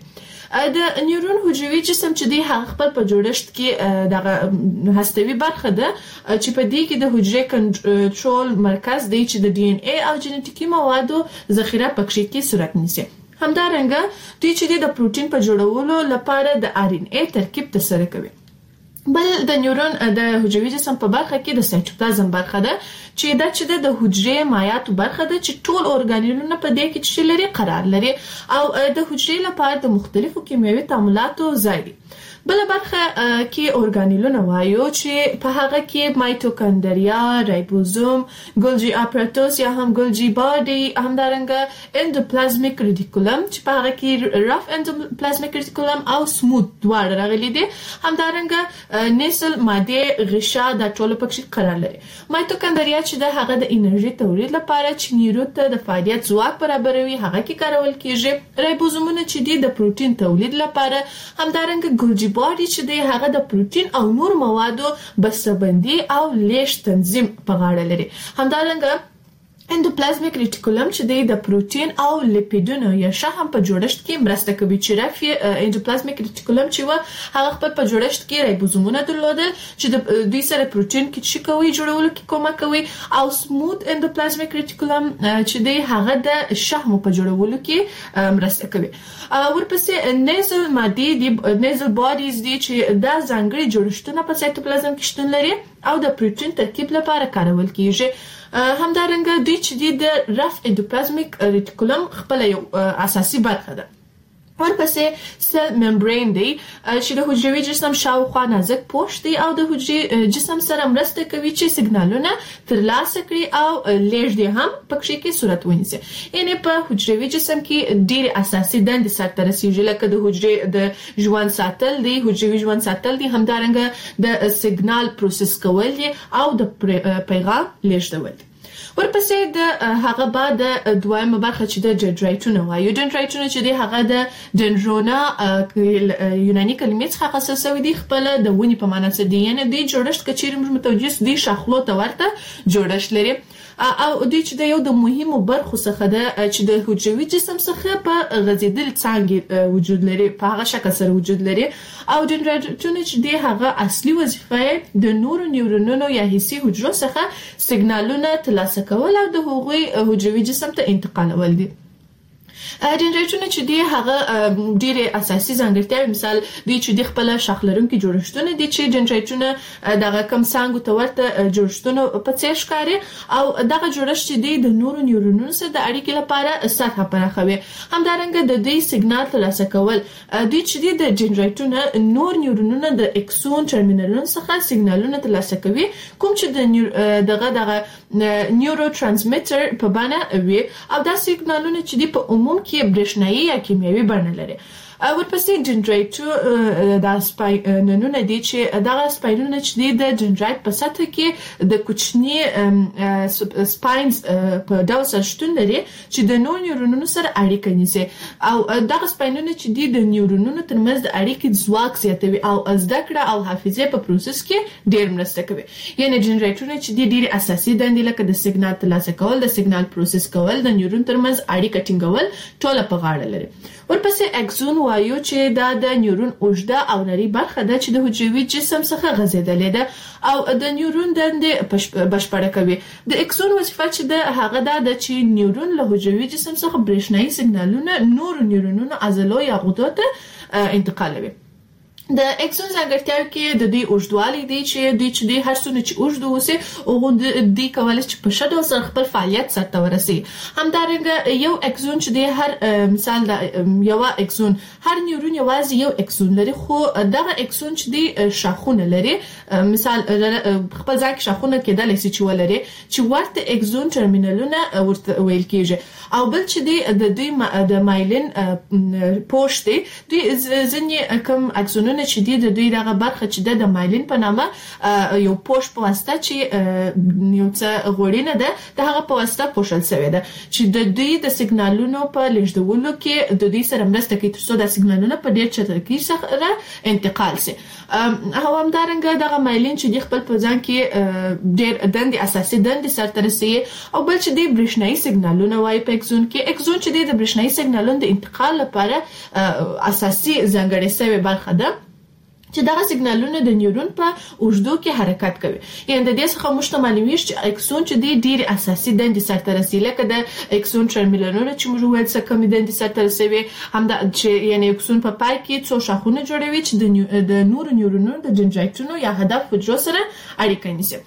د نیورون حجروي جسم چې دی هغه خپل په جوړښت کې دغه هستوي برخه ده چې په دې کې د حجرې کنټرول مرکز دی چې د ډي ان اي او جنټیکي موادو ذخیره پکې کې صورت نیسي. همدارنګه دوی چې د پروتین په جوړولو لپاره د ار ان اي ترکیب ترسره کوي. بل د نیورون د حجروي جسم په برخه کې د سایټوپلازم برخه ده چې دا چې د حجرې مایعاتو برخه ده چې ټول اورګانیلونه په دې کې چې لري قرار لري او د حجرې لپاره د مختلفو کیمیاوي تعاملاتو ځای دی. بل برخه کې اورګانیلونه وایو چې په هغه کې مایټوکاندریا، رایبوزوم، ګولجی اپاراتوس یا هم ګولجی باډي، همدارنګه اندوپلازمیک ریټیکولم چې په هغه کې رف اندوپلازمیک ریټیکولم او سموث دواړه راغلي دي، همدارنګه نیسل ماده غشا د ټولو پکې قرار لري. مایټوکاندریا چې د هغه د انرژي تولید لپاره چې نیورون ته د فعالیت ځواک برابروي هغه کې کارول کیږي. رایبوزومونه چې د پروتین تولید لپاره، همدارنګه ګولجی باډي چې دی هغه د پروتین او نور موادو بسته‌بندي او لیږد تنظیم په غاړه لري. همدارنګه اندوپلازمیک ریټیکولم چې دی د پروتین او لیپیډونو یا شحم په جوړښت کې مرسته کوي چې رفي اندوپلازمیک ریټیکولم چې و هغه خپل په جوړښت کې رایبوزومونه درلودل چې د دوی سره پروتین کې چې کوي جوړولو کې کومک کوي او سموث اندوپلازمیک ریټیکولم چې دی هغه د شحم په جوړولو کې مرسته کوي. ورپسې نیزل مادي دی، نیزل باډیز دي چې دا ځانګړي جوړښتونه په سایټوپلازم کې شتون لري او د پروتین ترکیب لپاره کارول کیږي. همدارنګه دوی چې د رف اندوپلازمیک ریټیکولم خپل یو اساسي برخه ده. ورپسې سل ممبرین دی چې د حجروي جسم شاوخوا نازک پوښ دی او د حجري جسم سره مرسته کوي چې سیګنالونه ترلاسه کړي او لیږد هم پکې کې صورت ونیسي. یعنی په حجروي جسم کې ډېر اساسي دندې سرته رسیږي لکه د حجرې د ژوند ساتل دی، حجروي ژوند ساتل دی، همدارنګه د سیګنال پروسس کول دي او د پیغام لیږدول دي. ورپسې د هغه بعد د دویمه برخه چې د دندرایتونه وایو. دندرایتونه چې دی هغه د دندرونا یوناني کلمې څخه اخیستل شوی دی، خپل د ونې په معنا څه دی، یعنی د جوړښت کچېرې موږ متوجه دي شاخلو ته ورته جوړښت لري او دوی چې د یو د مهمو برخو څخه ده چې د حجروي جسم څخه په غځېدلې څانګې وجود لري، په هغه شکل سره وجود لري او دندرایتونه چې دی هغه اصلي وظیفه د نورو نیورونونو یا حسي حجرو څخه سیګنالونه ترلاسه کول او د هغوی حجروي جسم ته انتقالول دي. دندرایتونه چې دی هغه ډېر اساسي ځانګړتیاوې مثال دی چې د خپل شاخ لرونکي جوړښتونه دي چې دندرایتونه دغه کم څانګو ته ورته جوړښتونه په څیر ښکاري او دغه جوړښت چې دی د نورو نیورونونو سره د اړیکې لپاره سطحه پراخوي. همدارنګه د دې سیګنال ترلاسه کول دوی چې دی د دندرایتونه نور نیورونونه د اکسون ټرمینلونو څخه سیګنالونه ترلاسه کوي کوم چې دغه دغه نیورو ترانسمیټر په بڼه وي او دا سیګنالونه چې دی په عموم کې برېښنايي یا کیمیاوي بڼه لري. ورپسې دندرایټ د سپاینونه دي چې دغه سپاینونه چې دي د دندرایټ په سطح کې د کوچني سپاینز په ډول سره شتون لري چې د نورو نیورونونو سره اړیکه نیسي او دغه سپاینونه چې دي د نیورونونو ترمنځ د اړیکې ځواک زیاتوي او زده کړه او حافظه په پروسس کې ډېر مرسته کوي. یعنی دندرایټونه چې دي ډېر اساسي دندې لکه د سیګنال ترلاسه کول، د سیګنال پروسس کول، د نیورون ترمنځ اړیکه ټینګول ټول په غاړه لري. ورپسې اکسون وایو چې دا د نیورون اوږده او نري برخه ده چې د حجروي جسم څخه غځېدلې ده او د نیورون دندې بشپړه کوي. د اکسون وظیفه چې ده هغه دا ده چې نیورون له حجروي جسم څخه برېښنايي سیګنالونه نور نیورونونو عضلو یا غدو ته انتقالوي. د اکسون ځانګړتیاو کې د دې اوږدوالي دی چې د چې د هر څونه چې اوږد وسه او د دې کولای چې په شډو سره خپل فعالیت سره ورسي. همدارنګه یو اکسون چې د هر مثال د یو اکسون هر نیورون یوازې یو اکسون لري خو دغه اکسون چې د شاخونه لري مثال خپل ځای کې شاخونه کېدل شي چې ولري چې ورته اکسون ټرمینالونه ورته ویل کېږي او بل چې د دوی د مایلین پوښتې دوی ځینې کم اکسون چې دی د دوی دغه برخه چې د مایلین په نامه یو پوش په واسطه چې یو څه غوړینه ده د هغه په واسطه پوښل شوی ده چې د دوی د سیګنالونو په لېږدولو کې د دوی سره مرسته کوي ترڅو د سیګنالونو په ډېر چټکۍ سره انتقال شي. او همدارنګه دغه مایلین چې د خپل په ځان کې ډېر دندې اساسي دندې سره رسوي او بل چې د برېښنايي سیګنالونه وایي په اکسون کې اکسون چې د برېښنايي سیګنالونو د انتقال لپاره اساسي ځانګړې شوی برخه ده چې دا سیګنالونه د نیورون په اوږدو کې حرکت کوي. یعنی د دې څخه موږ ته معلومیږي چې اکسون چې د ډېر اساسي دندې سره رسي لکه د اکسون ټرمینالونه چې موږ وایو څه کوم دندې سره رسوي هم د چې یعنی اکسون په پای کې څو شاخونه جوړوي چې د نور نیورونونو د دندرایټونو یا هدف حجرو سره اړیکه نیسي.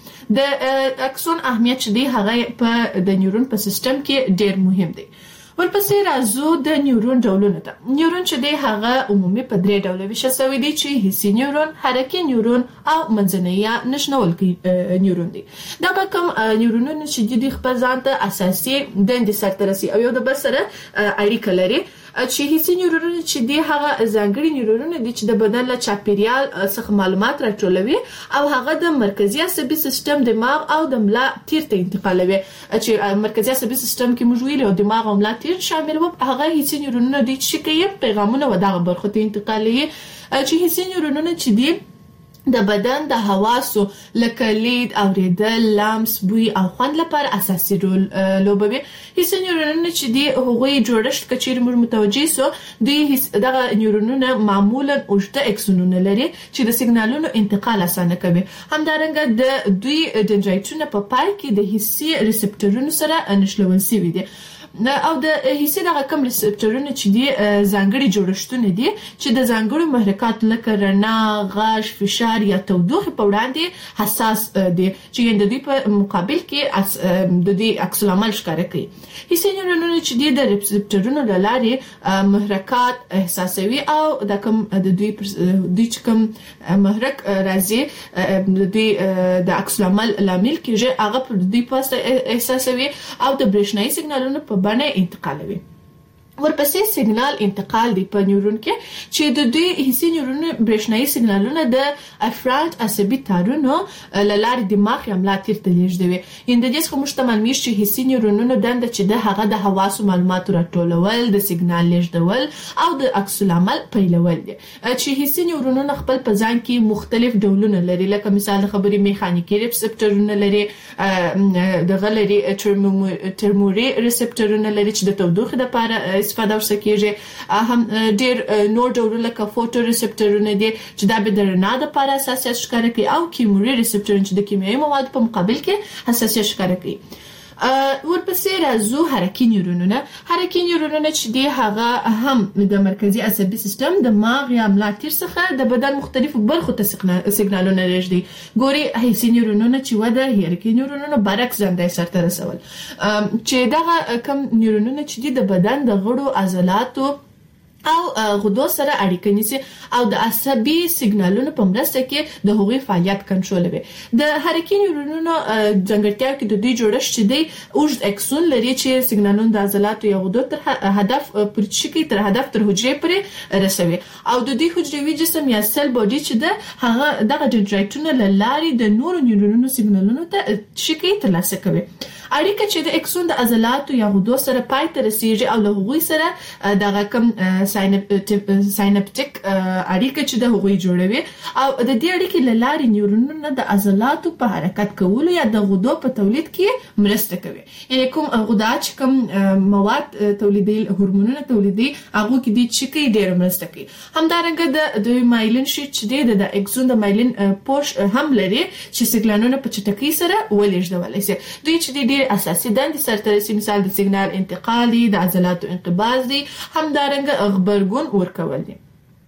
د اکسون اهمیت چې دی هغه په د نیورون په سیستم کې ډېر مهم دی. ورپسې راځو د نیورون ډولونه ته. نیورون چې دی هغه عمومي په درې ډوله ویشل شوی دی چې حسي نیورون، حرکي نیورون او منځنی یا نشنولکی نیورون دی. دا به کوم نیورونونه چې د خپل ځان ته اساسي دندې سره رسي او یو د بل سره اړیکه لري. چې حسي نیورونونه چې دی هغه ځانګړي نیورونونه دي چې د بدن له چاپیریال څخه معلومات راټولوي او هغه د مرکزي عصبي سیستم، دماغ او د ملا تیر ته انتقالوي. چې مرکزي عصبي سیستم کې موږ ویلو دماغ او ملا تیر شامل وو هغه حسي نیورونونه دي چې کوي پیغامونه و دغه برخه ته انتقالوي. چې حسي نیورونونه چې دي د بدن د حواسو لکه لید، اوریدل، لمس، بوی او خوند لپاره اساسي رول لوبوي. حسي نیورونونه چې دي هغوی جوړښت کچیر موږ متوجي سو دوی دغه نیورونونه معمولا اوږده اکسونونه لري چې د سیګنالونو انتقال اسانه کوي. همدارنګه د دوی دندرایټونه په پای کې د حسي ریسپټورونو سره نښلول شوي دي او د حسي دغه کوم ریسپټورونه چې دي ځانګړي جوړښتونه دي چې د ځانګړو محرکات لکه رڼا، غږ، فشار یا تودوخه په وړاندې حساس دي چې د دوی په مقابل کې د دوی عکس العمل ښکاره کوي. حسي نیورونونه چې دي د ریسپټورونو له لارې محرکات احساسوي او د کوم د دوی د کوم محرک راځي د دوی د عکس العمل لامل کېږي هغه په دوی پاسه احساسوي او د برېښنايي سیګنالونو په بڼه انتقالوي. ورپسې سیګنال انتقال دی په نیورون کې چې د دوی حسي نیورونو برېښنايي سیګنالونه د افرانت عصبي تارونو له لارې دماغ یا ملا تیر ته لیږدوي. یعنې د دې څخه موږ ته معلومیږي چې حسي نیورونونو دنده چې د هغه د حواسو معلوماتو راټولول، د سیګنال لیږدول او د عکس العمل پیلول دي. چې حسي نیورونونه خپل په ځان کې مختلف ډولونه لري لکه مثال د خبرې میخانیکي ریسپټورونه لري، دغه لري ترموري ریسپټورونه لري چې د تودوخې لپاره استفاده ورسکیږي. هم ډېر نور ډولونه لکه فوټو ریسپټورونه دي چې دا به د رڼا لپاره حساسیت ښکاره کوي او کیموري ریسپټورونه چې د کیمیاوي موادو په مقابل کې حساسیت ښکاره کوي. ورپسې راځو حرکي نیورونونه. حرکي نیورونونه چې دی هغه هم د مرکزي عصبي سیستم، دماغ یا ملا تیر څخه د بدن مختلفو برخو ته سیګنالونه لیږدي. ګوري حسي نیورونونه چې وده حرکي نیورونونه برعکس ځانګړی سرته رسول چې دغه کم نیورونونه چې دی د بدن د غړو عضلاتو او غدو سره اړیکه نیسي او د عصبي سیګنالونو په مرسته کې د هغوی فعالیت کنټرولوي. د حرکي نیورونونو ځانګړتیا کې د دوی جوړښت چې دی اوږد اکسون لري چې سیګنالونه د عضلاتو یا غدو تر هدف پرچکی تر هدف تر حجرې پورې رسوي او د دوی حجروي جسم یا سل باډي چې ده هغه دغه دندرایټونه له لارې د نورو نیورونونو سیګنالونو ته شکی ترلاسه کوي. اړیکه چې د اکسون د عضلاتو یا غدو سره پای ته رسیږي او له هغوی سره دغه کوم ساينپټیک اړیکه چې د هغوی جوړوي او د دې اړیکې له لارې نیورونونه د عضلاتو په حرکت کولو یا د غدو په تولید کې مرسته کوي. یعنی کوم غدا چې کوم مواد تولیدي هورمونونه تولیدي هغه کې د چکی ډیر مرسته کوي. همدارنګه د مایلین شیټ چې د اکسون د مایلین پوش هم لري چې سیګنالونه په چټکۍ سره ولېږدول شي. دوی چې ډیر اساسي دندې سره رسي، مثال د سیګنال انتقال دي، د عضلاتو انقباض دي، همدارنګه خبرګون ورکول دي.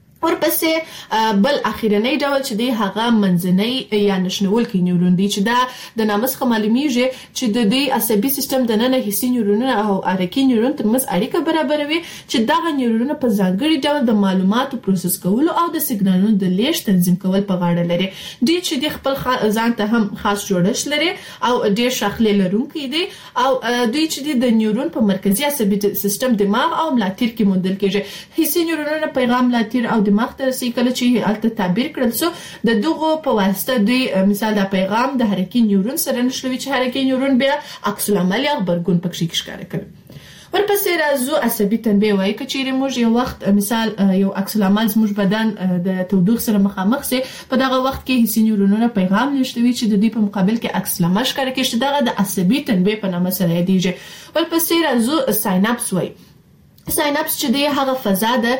ورپسې بل اخیرنی ډول چې دی هغه منځنی یا نشنولکي نیورون دی چې دا د نامسخه معلومیږي چې د دې عصبي سیستم د ننه حسي نیورونونه او حرکي نیورون ترمنځ اړیکه برابروي چې دغه نیورونونه په ځانګړي ډول د معلوماتو پروسس کولو او د سیګنالونو د لیږد تنظیم کول په غاړه لري. دوی چې د خپل ځان ته هم خاص جوړښت لري او ډېر شاخلې لرونکي دي او دوی چې د نیورون په مرکزي عصبي سیستم دماغ او ملاتیر کې موندل کېږي. حسي نیورونونه پیغام ملاتیر او دماغ ته رسي کله چې الته تعبیر کړل سو د دغه په واسطه دوی مثال د پیغام د حرکي نیورون سره نشلوي چې حرکي نیورون بیا عکس العمل یا خبرګون پکې ښکاره کوي. ورپسې راځو عصبي تنبیه وایي چې موږ یو وخت مثال یو عکس العمل زموږ بدن د تودوخې سره مخامخ سي، په دغه وخت کې حسي نیورونونه پیغام نشلوي چې د دې په مقابل کې عکس العمل ښکاره کوي چې دغه د عصبي تنبیه په نامه سره یادېږي. ورپسې راځو سايناپس وایي. سايناپس چې دی هغه فضا ده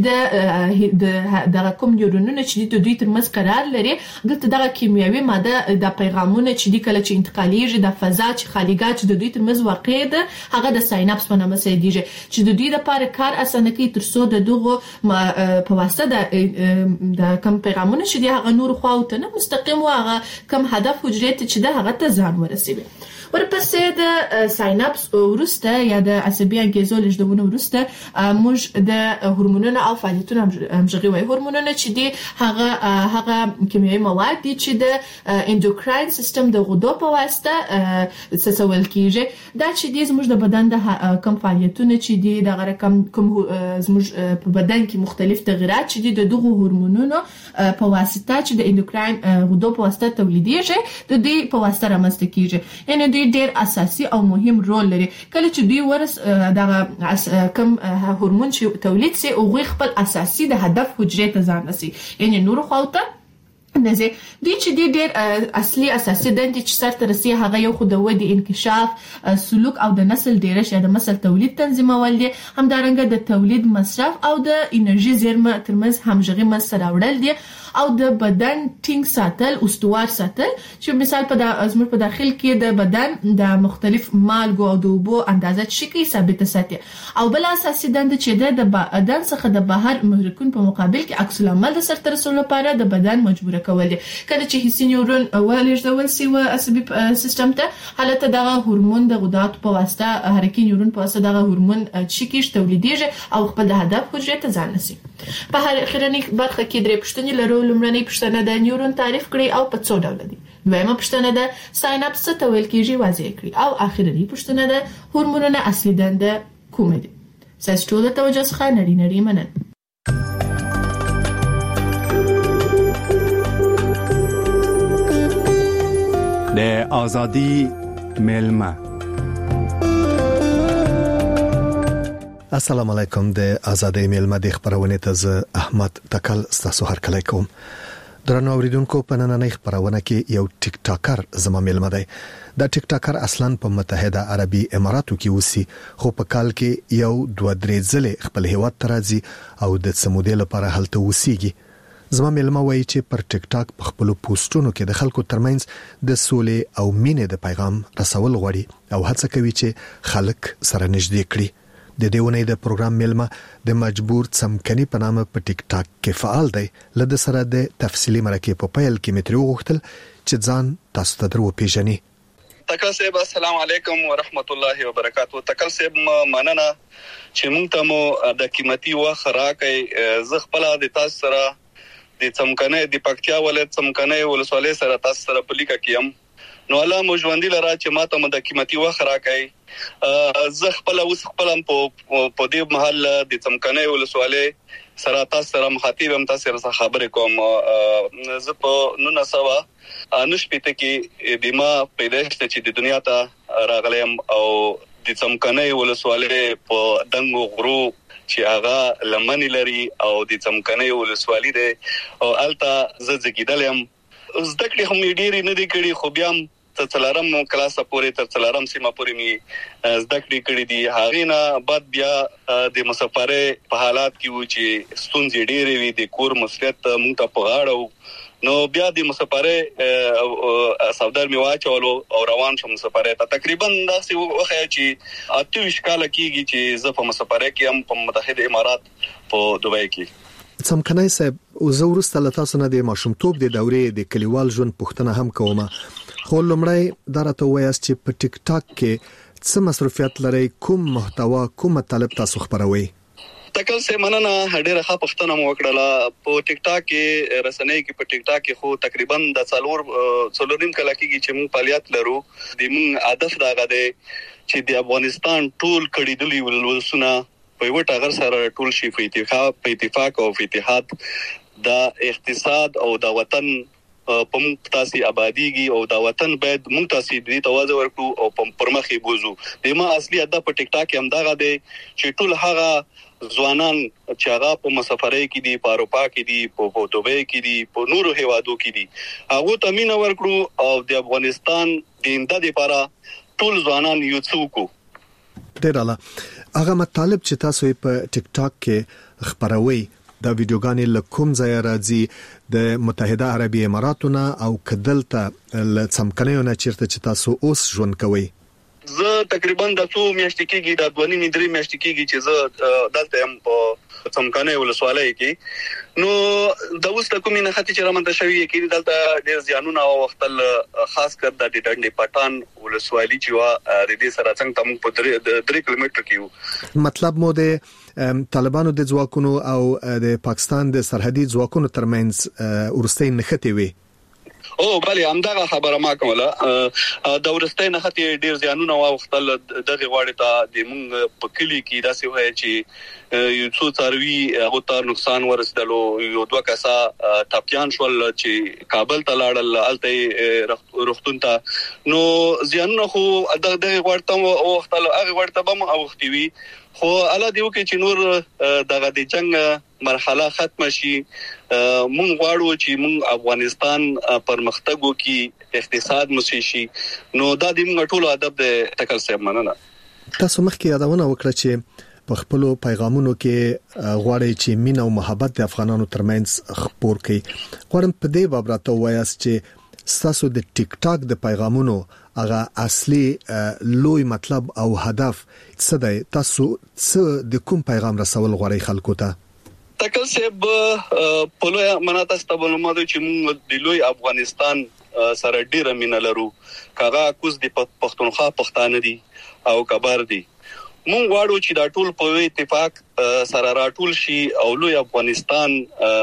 چې د دغه کوم نیورونونه چې د دوی ترمنځ قرار لري، دلته دغه کیمیاوي ماده د پیغامونه چې د کله چې انتقالیږي د فضا چې خالیګات د دوی ترمنځ واقع ده هغه د سايناپس په نامه سره چې د دوی لپاره کار اسانه کوي ترڅو د دغه په واسطه د کوم پیغامونه چې دی هغه نور خواوته نه مستقیم واغه کوم هدف حجرې ته چې د هغه ته ځان ورسوي. ورپسې د سايناپس ورسته یا د عصبي انګیزو لږدونه ورسته موږ د هورمونونو او فعالیتونو همغږي وایي. هورمونونه چې دي هغه هغه کیمیاوي مواد دي چې د اندوکراین سیستم د غدو په واسطه څڅول کیږي. دا چې دي زموږ د بدن د کوم فعالیتونه چې دي د رقم کوم زموږ په بدن کې مختلف تغیرات چې دي د دغه هورمونونو په واسطه چې د اندوکراین غدو په واسطه تولیدېږي د دې په واسطه رامنځته کیږي. یعنی ډېر اساسي او مهم رول لري. کله چې دوی ورس دغه کم هورمون چې تولید سي او غوي خپل اساسي د هدف حجرې ته ځان رسي، یعنی نور خواوته نزه دوی چې د ډېر اصلي اساسي دندې چې سره رسي هغه یو خو د ودی انکشاف، سلوک او د نسل ډیرش یا د نسل تولید تنظیمول دي، همدارنګه د تولید مصرف او د انرژي زیرمه ترمنځ همغږي مسره راوړل دي او د بدن ټینګ ساتل، استوار ساتل چې مثال په د ازمر په داخل کې د بدن د مختلف مالګو او د اوبو اندازه شکی ثابت ساتي. او بل اساسي دنده چې د بدن څخه د بهر محرکون په مقابل کې عکس العمل د سرته رسول لپاره د بدن مجبور کول دي. کله چې حسي نیورون ولېږدول سي و عصبي سیستم ته حالت دغه هورمون د غدات په واسطه حرکي نیورون په واسطه دغه هورمون شکیش تولیدېږي او خپل د هدف حجرې ته ځان نسی. په هر اخرنی برخه کې درې پښتنې لرو. لومړنۍ پښتنه د نیورون تعریف کړي او په څو ډول دي. دویمه پښتنه د سايناپس څه ته ویل کیږي واضح کړي او اخرنی پښتنه د هورمونونو اصلي دنده کومه دي. ساس ټول توجه څخه نړۍ نړۍ مننه. د ازادي ملما. السلام علیکم. د ازادي ملما د خبرونه ته ز احمد تکل ستاسو هر کله کوم. درنو اوریدونکو په نننۍ خبرونه کې یو ټیک ټاکر زما ملما دی. دا ټیک ټاکر اصلا په متحده عربي اماراتو کې وسی، خو په کال کې یو دوه درې ځله خپل هیواد ترازی او د سمودې لپاره هلته وسیږي. زما ملما وایي چې پر ټیک ټاک په خپل پوسټونو کې د خلکو ترمنځ د سولې او مینې د پیغام رسول غواړي او هڅه کوي چې خلک سره نږدې کړي. د دیونه د پروګرام ملما د مجبور څمکني په نامه په ټیک ټاک کې فعال دی. لده سره د تفصیلی مرکه په پیل کې مترو غوښتل چې ځان تاسو ته درو پیژني. تکل صاحب السلام علیکم ورحمت الله وبرکاتہ. تکل صاحب مننه چې مونږ ته مو د قیمتي وخت راکې زه خپل د تاسو سره د څمکنه د پکتیا ولایت څمکنه ولسوالۍ سره تاسو سره په لیکه کېم. نو الله مو ژوندۍ لرا چې ماته مده قیمتي وخت راکړي زه خپل اوس خپل په په دې محل د څمکنۍ ولسوالۍ سره تاسو سره مخاطب هم تاسو سره خبرې کوم زه په نو نسوا انش پته کې د ما پیدایشت چې د دنیا ته راغلم او د څمکنۍ ولسوالۍ په دنګو غرو چې هغه لمن لري او د څمکنۍ ولسوالۍ ده او الته زه زګیدلم زده کړې هم ډېری نه دي کړې خو بیا تر څلورم کلاس پورې تر څلورم سیمه پورې می زده کړې کړې دي هغه نه بعد بیا د مسافرې په حالات کې و چې ستونزې ډېرې وي د کور مسؤلیت مونږ ته په غاړه نو بیا د مسافرې سودار می واچولو او روان شوم مسافرې ته تقریبا داسې وخت چې اته ویشت کال کېږي چې زه په مسافرې کې هم په متحده امارات په دوبۍ کې څمکنۍ صاحب او زه ورسته له تاسو نه د ماشومتوب د دورې د کلیوال ژوند پوښتنه هم کوم خو لمړی درته وایاست چې په ټیک ټاک کې څه مصرفیت لري کوم محتوا کوم طلب تاسو خبروي تکل سه مننه ډېره ښه پښتنه مو وکړه په ټیک ټاک کې رسنۍ کې په ټیک ټاک کې خو تقریبا د څلور څلورم کال کې چې موږ فعالیت لرو د موږ هدف دا غده چې د افغانستان ټول کډیدلی ولسونه په یو ټاغر سره ټول شي په اتفاق په اتفاق او اتحاد د اقتصاد او د وطن په موږ تاسو آبادیږي او د وطن باید موږ تاسو دې توازن ورکړو او په پرمخې بوزو د ما اصلي هدف په ټیک ټاک کې هم دا غده چې ټول هغه ځوانان چې هغه په مسافرۍ کې دي په اروپا کې دي په دوبۍ کې دي په نورو هیوادو کې دي هغه تامین ورکړو او د افغانستان د انده لپاره ټول ځوانان یو څوک ډیر اعلی هغه مطالب چې تاسو په ټیک ټاک کې خبروي دا ویډیوګانې له کوم ځای راځي د متحده عربی اماراتونه او کدلته له څمکنۍ نه چیرته چې تاسو اوس ژوند کوئ زه تقریبا د څو میاشتې کېږي د دوه نیمې درې میاشتې کېږي چې زه دلته هم په څمکنۍ ولسوالۍ کې نو د اوس د کومې نه خاطر چې رامنځته شوی کې دلته ډېر زیانونه او وختل خاص کر د ډنډې پټان ولسوالۍ چې وا د دې سره څنګه تم په درې کیلومتر کې مطلب مو د طالبانو د ځواکونو او د پاکستان د سرحدي ځواکونو ترمنځ ورستۍ نښتې وي او بله همدغه خبره ما کوله د ورستۍ نه خاطر ډیر زیانونه واوختل دغه غواړي ته د مونږ په کلی کې داسې وای چې یو څو څاروي هغه ته نقصان ورسېدلو یو دوه کسا ټاپیان شول چې کابل ته لاړل الته روختون ته نو زیانونه خو دغه غواړي ته واوختل هغه غواړي ته به اوختي وي خو الله دی وکي چې نور دغه د جنگ مرحله ختم شي مونږ غواړو چې مونږ افغانستان پرمختګ وکړي اقتصاد مو شي نو دا د موږ ټولو ادب د تکل صاحب مننه تاسو مخکې یادونه وکړه چې په خپل پیغامونو کې غواړي چې مینه او محبت د افغانانو ترمنځ خپور کړي غواړم په دې باب راته وایاست چې تاسو د ټیک ټاک د پیغامونو هغه اصلي لوی مطلب او هدف څه دی تاسو څه د کوم پیغام رسول غواړي خلکو ته تکل صاحب په لوی مناته ستبلمه چې موږ د لوی افغانستان سره ډیره مینه لرو کاغه کوز د پښتونخوا پښتانه دي او کبار دي مونږ غواړو چې دا ټول په اتفاق سره راټول شي او لوی افغانستان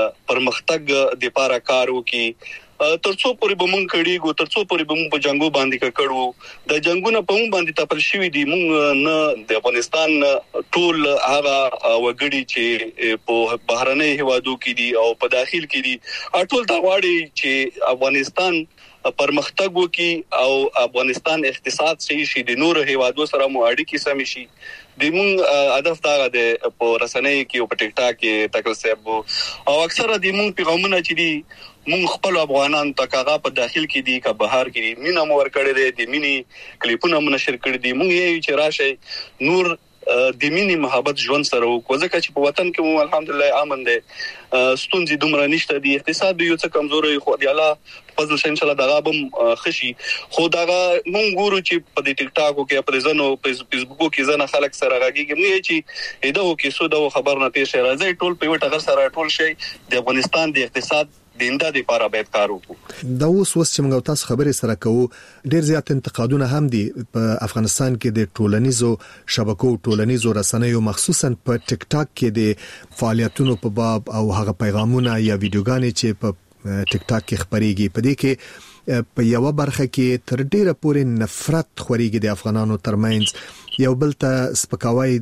پرمختګ د لپاره کار وکړي ترڅو پورې به مونږ کړيګو ترڅو پورې به مونږ په جنگو باندې کړو د جنگونو په مونږ باندې تپل شوی دي مونږ نه د افغانستان ټول هغه وګړي چې په بهرنۍ هوادو کې دي او په داخل کې دي ټول دا غواړي چې افغانستان پرمختګ وکړي او افغانستان اقتصاد صحیح شي د نورو هوادو سره مو اړیکې سم شي د مونږ هدف دا ده په رسنۍ کې او په ټیک ټاک کې تکل صاحب او اکثره د مونږ پیغامونه چې دي مونږ خپل افغانان ته کاغه په داخل کې دي کا بهر کې دي مینه مور کړی دي د مینی کلیپونه منشر کړی دي مونږ یې چې راشه نور د مینی محبت ژوند سره وکړو ځکه چې په وطن کې مو الحمدلله امن دي ستونزې دومره نشته دي اقتصاد یو څه کمزوري خو دی الله فضل شي ان شاء الله دغه بم خشي خو دغه مونږ ګورو چې په ټیک ټاک کې په ځنو په فیسبوک کې ځنه خلک سره راګيږي مې چې دا وکي سو دا خبر نه تیر شي راځي ټول په وټه سره ټول شي د افغانستان د اقتصاد دینده د لپاره باید کار وکړو دا اوس اوس چې موږ تاسو خبرې سره کوو ډیر زیات انتقادونه هم دي په افغانستان کې د ټولنیزو شبکو ټولنیزو رسنیو مخصوصا په ټیک ټاک کې د فعالیتونو په باب او هغه پیغامونه یا ویډیوګانې چې په ټیک ټاک کې خبريږي په دې کې په یو برخه کې تر ډیره پورې نفرت خوريږي د افغانانو ترمنځ یو بل ته سپکاوی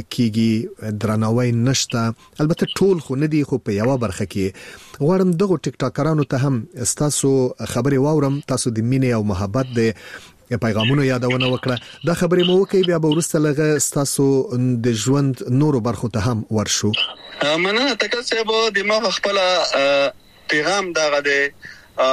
کیږي درناوی نشته البته ټول خو نه دي خو په یو برخه کې غواړم دغه ټیک ټاکرانو ته هم تاسو خبري واورم تاسو د مینې او محبت د پیغامونو یادونه وکړه دا خبرې مو وکي بیا به ورسته لغه تاسو د ژوند نورو برخو ته هم ورشو مننه تکل صاحب د ما خپل پیغام دغه د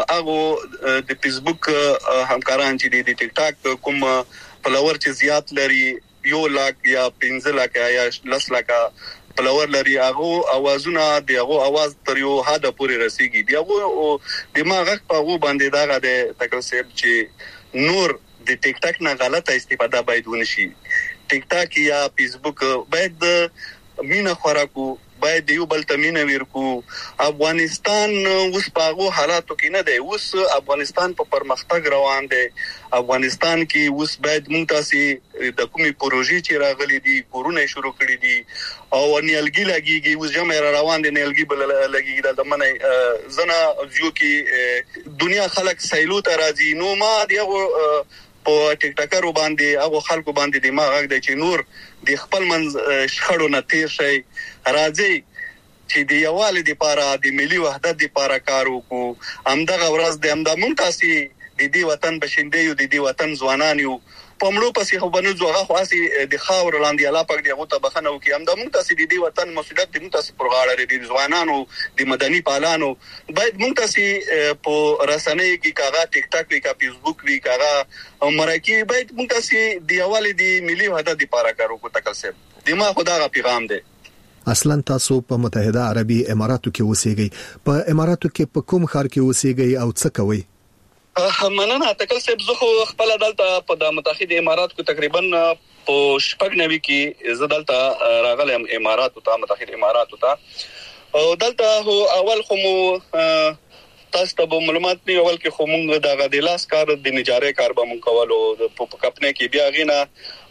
هغه د فیسبوک همکاران چې د ټیک ټاک کوم فلوور چې زیات لري یو لاک یا پنځه لاک یا لس لاک فلوور لري هغه اوازونه دی هغه आवाज تر یو حد پورې رسیږي دی هغه دماغ په هغه باندې دغه د تکل صاحب چې نور د ټیک ټاک نه غلطه استفاده باید ونشي ټیک ټاک یا فیسبوک باید مینا خوراکو باید یو بل تمینه ورکو افغانستان اوس په هغه حالاتو کې نه دی اوس افغانستان په پرمختګ روان دی افغانستان کې اوس باید مونږ تاسو د کومي پروژې چې راغلي دي کورونه شروع کړي دي او نیلګي لګيږي اوس جمع را روان دي نیلګي بل لګيږي د منه زنه جو کې دنیا خلک سیلو ته راځي نو ما دیغه په ټیک ټاکرو باندې هغه خلکو باندې دماغ غږ دی چې نور د خپل منځ شخړو نه تیر شي راځي چې د یووالي لپاره د ملي وحدت لپاره کار وکړو همدغه ورځ د همدا مونږ تاسو د دې وطن بشینده یو د دې وطن ځوانان یو پمړو پسې خو بنو زوغه خو اسی د خاور لاندې الله پاک دیغه ته بخنه وکي همدا مونږ تاسو د دې وطن مسؤلیت د مونږ تاسو پرغاړه لري د ځوانانو د مدني پالانو باید مونږ تاسو په رسنۍ کې کاغه ټیک ټاک وی کا فیسبوک وی کاغه او مرکی باید مونږ تاسو د یووالي د ملي وحدت لپاره کار وکړو تکل صاحب دماغ خدای پیغام دی اصلا تاسو په متحده عربي اماراتو کې اوسېږئ په اماراتو کې په کوم ښار کې اوسېږئ او څه کوئ مننه تکل صاحب زه خو خپل دلته په د متحده امارات کو تقریبا په شپږ نوي کې زه دلته راغلم اماراتو ته متحده اماراتو ته او دلته هو اول خو مو تاسو ته معلومات نه اول کې خو مونږ د غدلاس کار د نجاري کار به مونږ کولو د په کپنه کې بیا غینه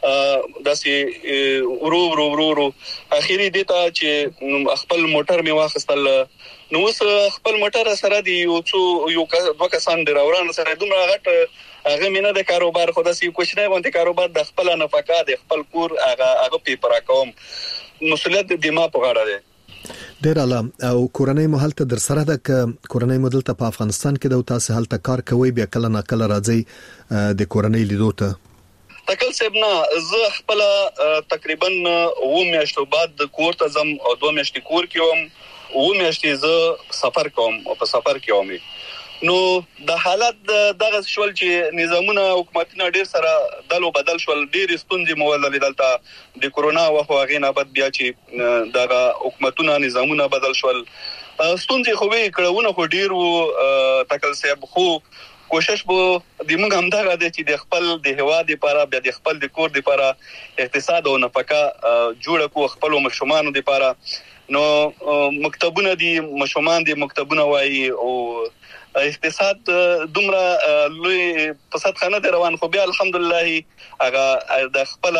داسې ورو ورو ورو اخیری دیتا چې خپل موټر می واخستل نو اوس خپل موټر سره دی یو څو یو دوه کسان دراوران سره دومره غټ هغه مینه د کاروبار خو داسې کوښښ غونډه کاروبار د خپل نفقه د خپل کور هغه هغه پیپر کوم مسؤلیت د دماغ په غاړه ده ډیر اعلی او کورنۍ محل ته در سره د کورنۍ مدل ته په افغانستان کې د تاسو حالت کار کوي بیا کله نه کله راځي د کورنۍ لیدو ته تکل صاحب نه زه خپل تقریبا و میاشتو بعد د کور ته زم او دوه میاشتې کور کې وم و میاشتې زه سفر کوم او په سفر کې وم نو د حالت دغه شول چې نظامونه حکومتونه ډیر سره دلو بدل شول ډیر ستونزې مولل دلته د کورونا وخت هغه نه بعد بیا چې دغه حکومتونه نظامونه بدل شول ستونزې خو به کړهونه خو ډیر وو تکل صاحب خو کوشش بو د موږ هم دغه د چې د خپل د هواد لپاره بیا د خپل د کور لپاره اقتصاد او نفقه جوړ کو خپل مشومان لپاره نو مکتبونه دي مشومان دي مکتبونه وایي او اقتصاد دومره لوی فساد خانه دی روان خو بیا الحمدلله هغه د خپل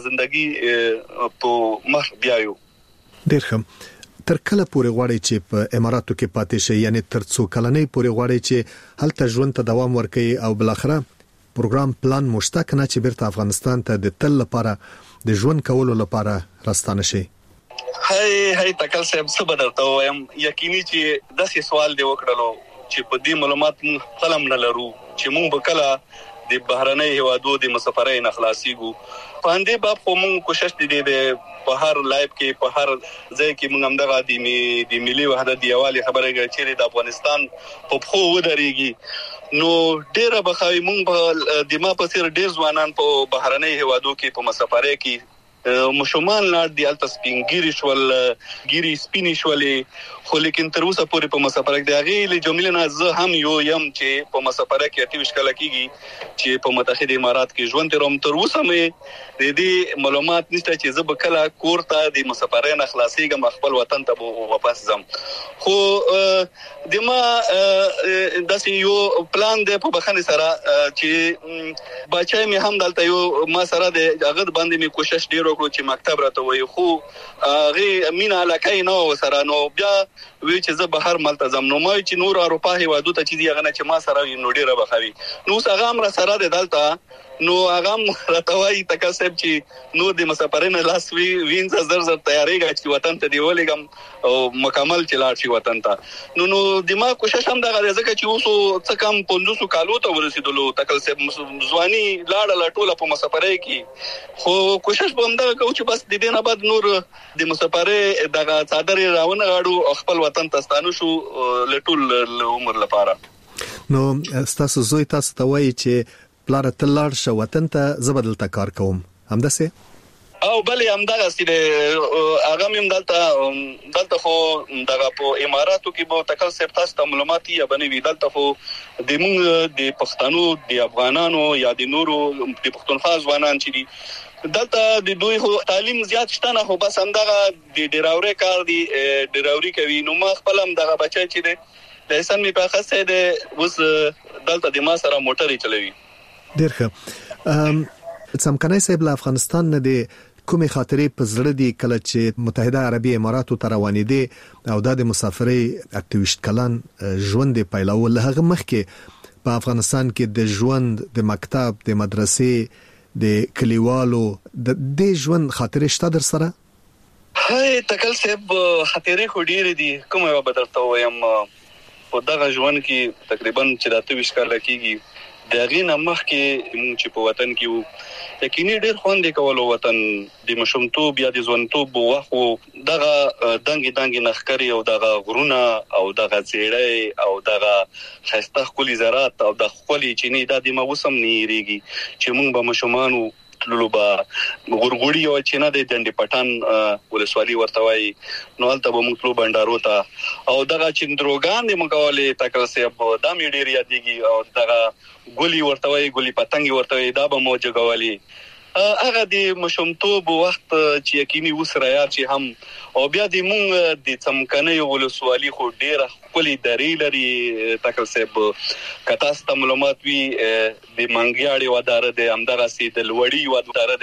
ژوندۍ په مخ بیايو ډیر ښه تر کله پورې غواړي چې په اماراتو کې پاتې شي یعنی تر څو کلنې پورې غواړي چې هلته ژوند ته دوام ورکړي او بل اخره پروګرام پلان مشتاق نه چې بیرته افغانستان ته د تل لپاره د ژوند کولو لپاره راستانه شي هاي هاي تکل صاحب څه بدلته وایم یقیني چې داسې سوال دی وکړلو چې په دې معلومات موږ قلم نه لرو چې موږ به کله د بهرنۍ هوادو د مسافرۍ نه خلاصيږو باندې باب کوم کوشش دي د په هر لایف کې په هر ځای کې موږ هم دغه د د ملي وحدت دی یوالي خبره کوي چې د افغانستان په خو ودرېږي نو ډیره بخوي موږ د ما په سر ډیر ځوانان په بهرنۍ هوادو کې په مسافرۍ کې مشومان لا د التس پینګری شول ګيري سپینی شولې خو لیکن تر اوسه پورې په مسافر کې دغه له جمله نه زه هم یو يم چې په مسافر کې اتی وشکل کیږي چې په متحده امارات کې ژوند تروم تر اوسه مې د دې معلومات نشته چې زه به کله کور ته د مسافرین خلاصيږم خپل وطن ته واپس ځم خو د ما داسې یو پلان دی په بخنه سره چې بچای مې هم دلته یو ما سره د هغه باندې مې کوشش ډیرو وکړو چې مکتب راته وایي خو هغه مینا علاقه نه وسره نو بیا وی چې زه به هر ملتزم نو ما چې نور اروپا هیوادو ته چې دی غنه چې ما سره نو ډیره بخوي نو هغه هم را سره د دلته نو هغه راتوي تکسب چې نور د مسافرین لاس وی وینځ زر زر تیاریږي چې وطن ته دی ولګم او مکمل چلاړ شي وطن ته نو نو د ما کوشش هم دغه ځکه چې اوسو څه کم پنځوس کالو ته ورسېدلو تکسب ځواني لاړه لټوله په مسافرۍ کې خو کوشش به هم دا کوو چې بس د دې نه بعد نور د مسافرۍ دغه صادر راونه غاړو خپل وطن ته ستانو شو لټول عمر لپاره نو تاسو زوی تاسو ته وایي چې پلار تلار شو وطن ته زبدل تا کار کوم همداسه او بلې همدغه سره هغه مم دلته دلته خو دغه په اماراتو کې به تکل سپ تاسو ته معلومات یا بنوي دلته خو د موږ د پښتنو د افغانانو یا د نورو د پښتونخوا ځوانان چې دي دلته د دوی خو تعلیم زیات شته نه خو بس همدغه د ډیراوري کار دی ډیراوري کوي نو ما خپل هم دغه بچی چې دی د انسان می په خاصه دی اوس دلته د ما سره موټر چلوي ډیر ښه ام څمکنای صاحب له افغانستان نه دی کومې خاطرې په زړه دي کله چې متحده عربي اماراتو ته روانې دي او د مسافرۍ اکټیویست کلان ژوند پیلول له هغه مخکې په افغانستان کې د ژوند د مکتب د مدرسې د کلیوالو د دې ژوند خاطرې شته در سره هاي تکل صاحب خاطرې خو ډېرې دي کومه یو بدلته وایم په دغه ژوند کې تقریبا چې راته ویش کار لکېږي د غینه مخ کې موږ چې په وطن کې وو یقیني ډېر خوند کولو وطن د مشمتوب یا د ځوانتوب وخت دغه دنګ دنګ نخکری او دغه غرونه او دغه زیړې او دغه خسته خولي زراعت او د خولي چینی د دې موسم نیریږي چې موږ به مشمانو تللو با غورغوړی او چینه د ډنډ پټان ولسوالي ورتوي نو البته به موږ تلو بندارو ته او دغه چندروګان د مقاله تکل سه په د میډیریا دیږي او دغه ګولي ورتوي ګولي پتنګي ورتوي دا به موجګوالي هغه د مشمتوب وخت چې یقیني وسره یا چې هم او بیا د مونږ د څمکنې ولسوالي خو ډیره خپلې درې لري تکل صاحب کتاسته معلومات وی د منګیاړي وداره د همدغه سي د لوړی وداره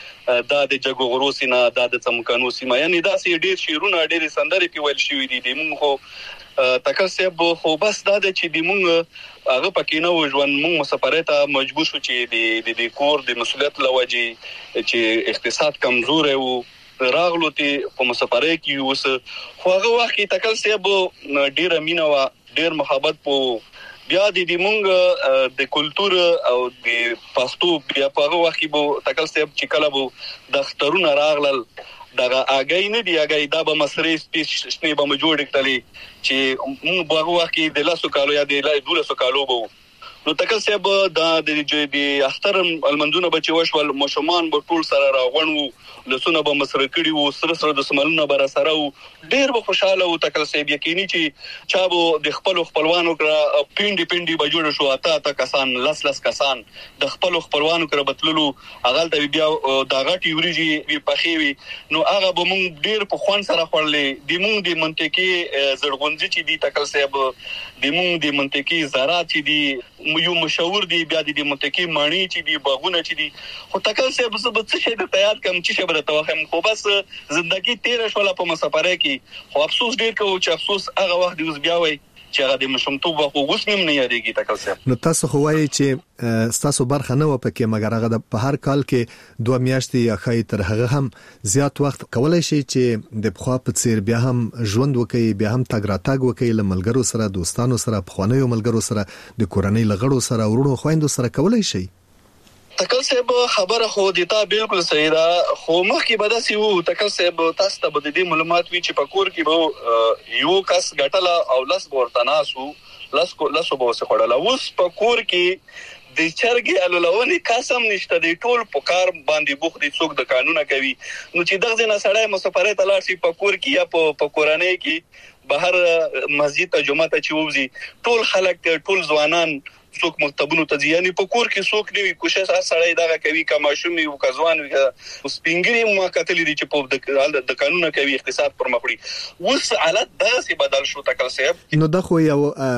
د دا د جګو غروسینه دا د څمکنو سیمه یعنی دا سي ډیر شیرونه ډیر سندري په ویل شوې دي د مونږ خو تکل صاحب خو بس دا د چې د مونږ هغه پکې نه وژوند مونږ مسافرۍ ته مجبور شو چې د د کور د مسولیت لوجي چې اقتصاد کمزور وو راغلو ته په مسافرۍ کې اوس خو هغه وخت کې تکل صاحب ډیر مینا وا ډیر محبت په بیا د دې مونږ د کلچر او د پښتو بیا په هغه وخت کې بو تکل صاحب چې کله بو د اخترونه راغلل دغه اگای نه دی اگای دا به مسرې سپیش شنه به جوړ کړي چې موږ په هغه وخت کې د لاسو کالو یا د دولسو کالو بو نو تکل صاحب دا د د اختر المنځونه بچي وشول مشمان به ټول سره راغونو لسونه به مسر کړي وو سره سره د سملونه بر سره وو ډیر به خوشاله وو تکل صاحب یقیني چې چا به د خپل خپلوانو کړه پینډي پینډي به جوړ شو اته اته کسان لس لس کسان د خپل خپلوانو کړه بتللو اغل د بیا د غټي وريجي وی پخې وی نو هغه به مونږ ډیر په خوان سره خورلې د مونږ د منطقي زړغونځي چې دی تکل صاحب د مونږ د منطقي زراعت چې دی یو مشهور دی بیا د منطقي مانی چې دی باغونه چې دی خو تکل صاحب څه به څه شي د تیار کم چې شي برته واخم خو بس زندگی تیر شوله په مسافرۍ کې خو افسوس ډیر کوم چې افسوس هغه وخت دی اوس بیا وای چې هغه د مشمتوب وخت اوس هم نه یادېږي تکل صاحب نو تاسو خو وایي چې تاسو برخه نه و پکې مګر هغه د په هر کال کې دوه میاشتې یا خای تر هغه هم زیات وخت کولای شي چې د بخوا په څیر بیا هم ژوند وکړي بیا هم تګ راتګ وکړي له ملګرو سره دوستانو سره په خوانیو ملګرو سره د کورنۍ لغړو سره ورونو خويندو سره کولای شي تکل صاحب خبره خو د تا بالکل صحیح ده خو مخکې به داسې وو تکل صاحب تاسو ته به د دې معلومات وی چې په کور کې به یو کس ګټله او لاس ورته ناسو لاس کو لاس به وسه خړل اوس په کور کې د چرګي الولونی قسم نشته د ټول په کار باندې بوخ دي څوک د قانون کوي نو چې دغه نه سړی مسافرۍ ته لاړ شي په کور کې یا په په کورنۍ کې بهر مسجد ته جمعه ته چوبزي ټول خلک ټول ځوانان څوک مکتبونو ته ځي یعنی په کور کې څوک نیوي کوشش سړی دغه کوي کما شومي او کزوان سپینګری ما کتلې دي چې په د قانون کوي اقتصاد پر مخړي اوس حالت داسې بدل شو تکل صاحب نو د خو یو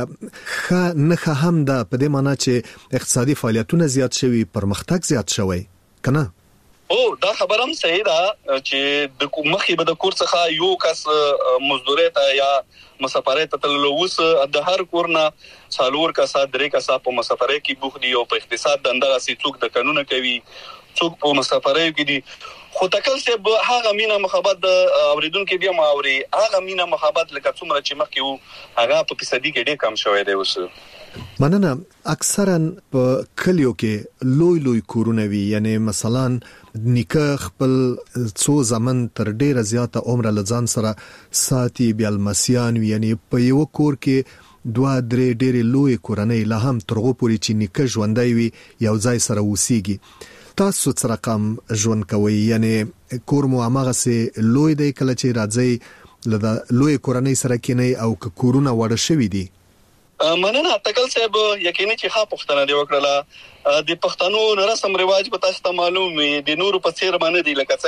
خ نه هم د په دې معنی چې اقتصادي فعالیتونه زیات شوي پرمختګ زیات شوی کنه او دا خبرم صحیح ده چې د مخې به د کور څخه یو کس مزدوري ته یا مسافرۍ ته تللو، اوس د هر کور نه څلور کسه درې کسه په مسافرۍ کې بوخت دي او په اقتصاد دندغه سي څوک د قانون کوي، څوک په مسافرۍ کې دي. خو تکل سه به هغه مینا محبت د اوریدونکو بیا ماوري هغه مینا محبت لکه څومره چې مخکې وو هغه په فیصدي کې ډېر کم شوی دی اوس. مننه. اکثرا په کلیو کې لوی لوی کورونه وي، یعنی مثلا نیکه خپل څو زمن تر ډیره زیاته عمر لزان سره ساتي، بیا المسیان وي، یعنی په یو کور کې دوه درې ډېرې لوی کورنۍ لا هم ترغو پوري چې نیکه ژوندۍ وي یو ځای سره وسیږي. تاسو څه رقم ژوند کوي؟ یعنی کور مو هغه سي لوی دی کله چې راځي لدا لوی کورنۍ سره کینی او کورونه وړ شوی دي؟ مننه. تکل صاحب یقیني چې ها پښتنه دی وکړه د پښتنو رسم رواج به تاسو ته معلوم وي د نور په څیر باندې دی لکه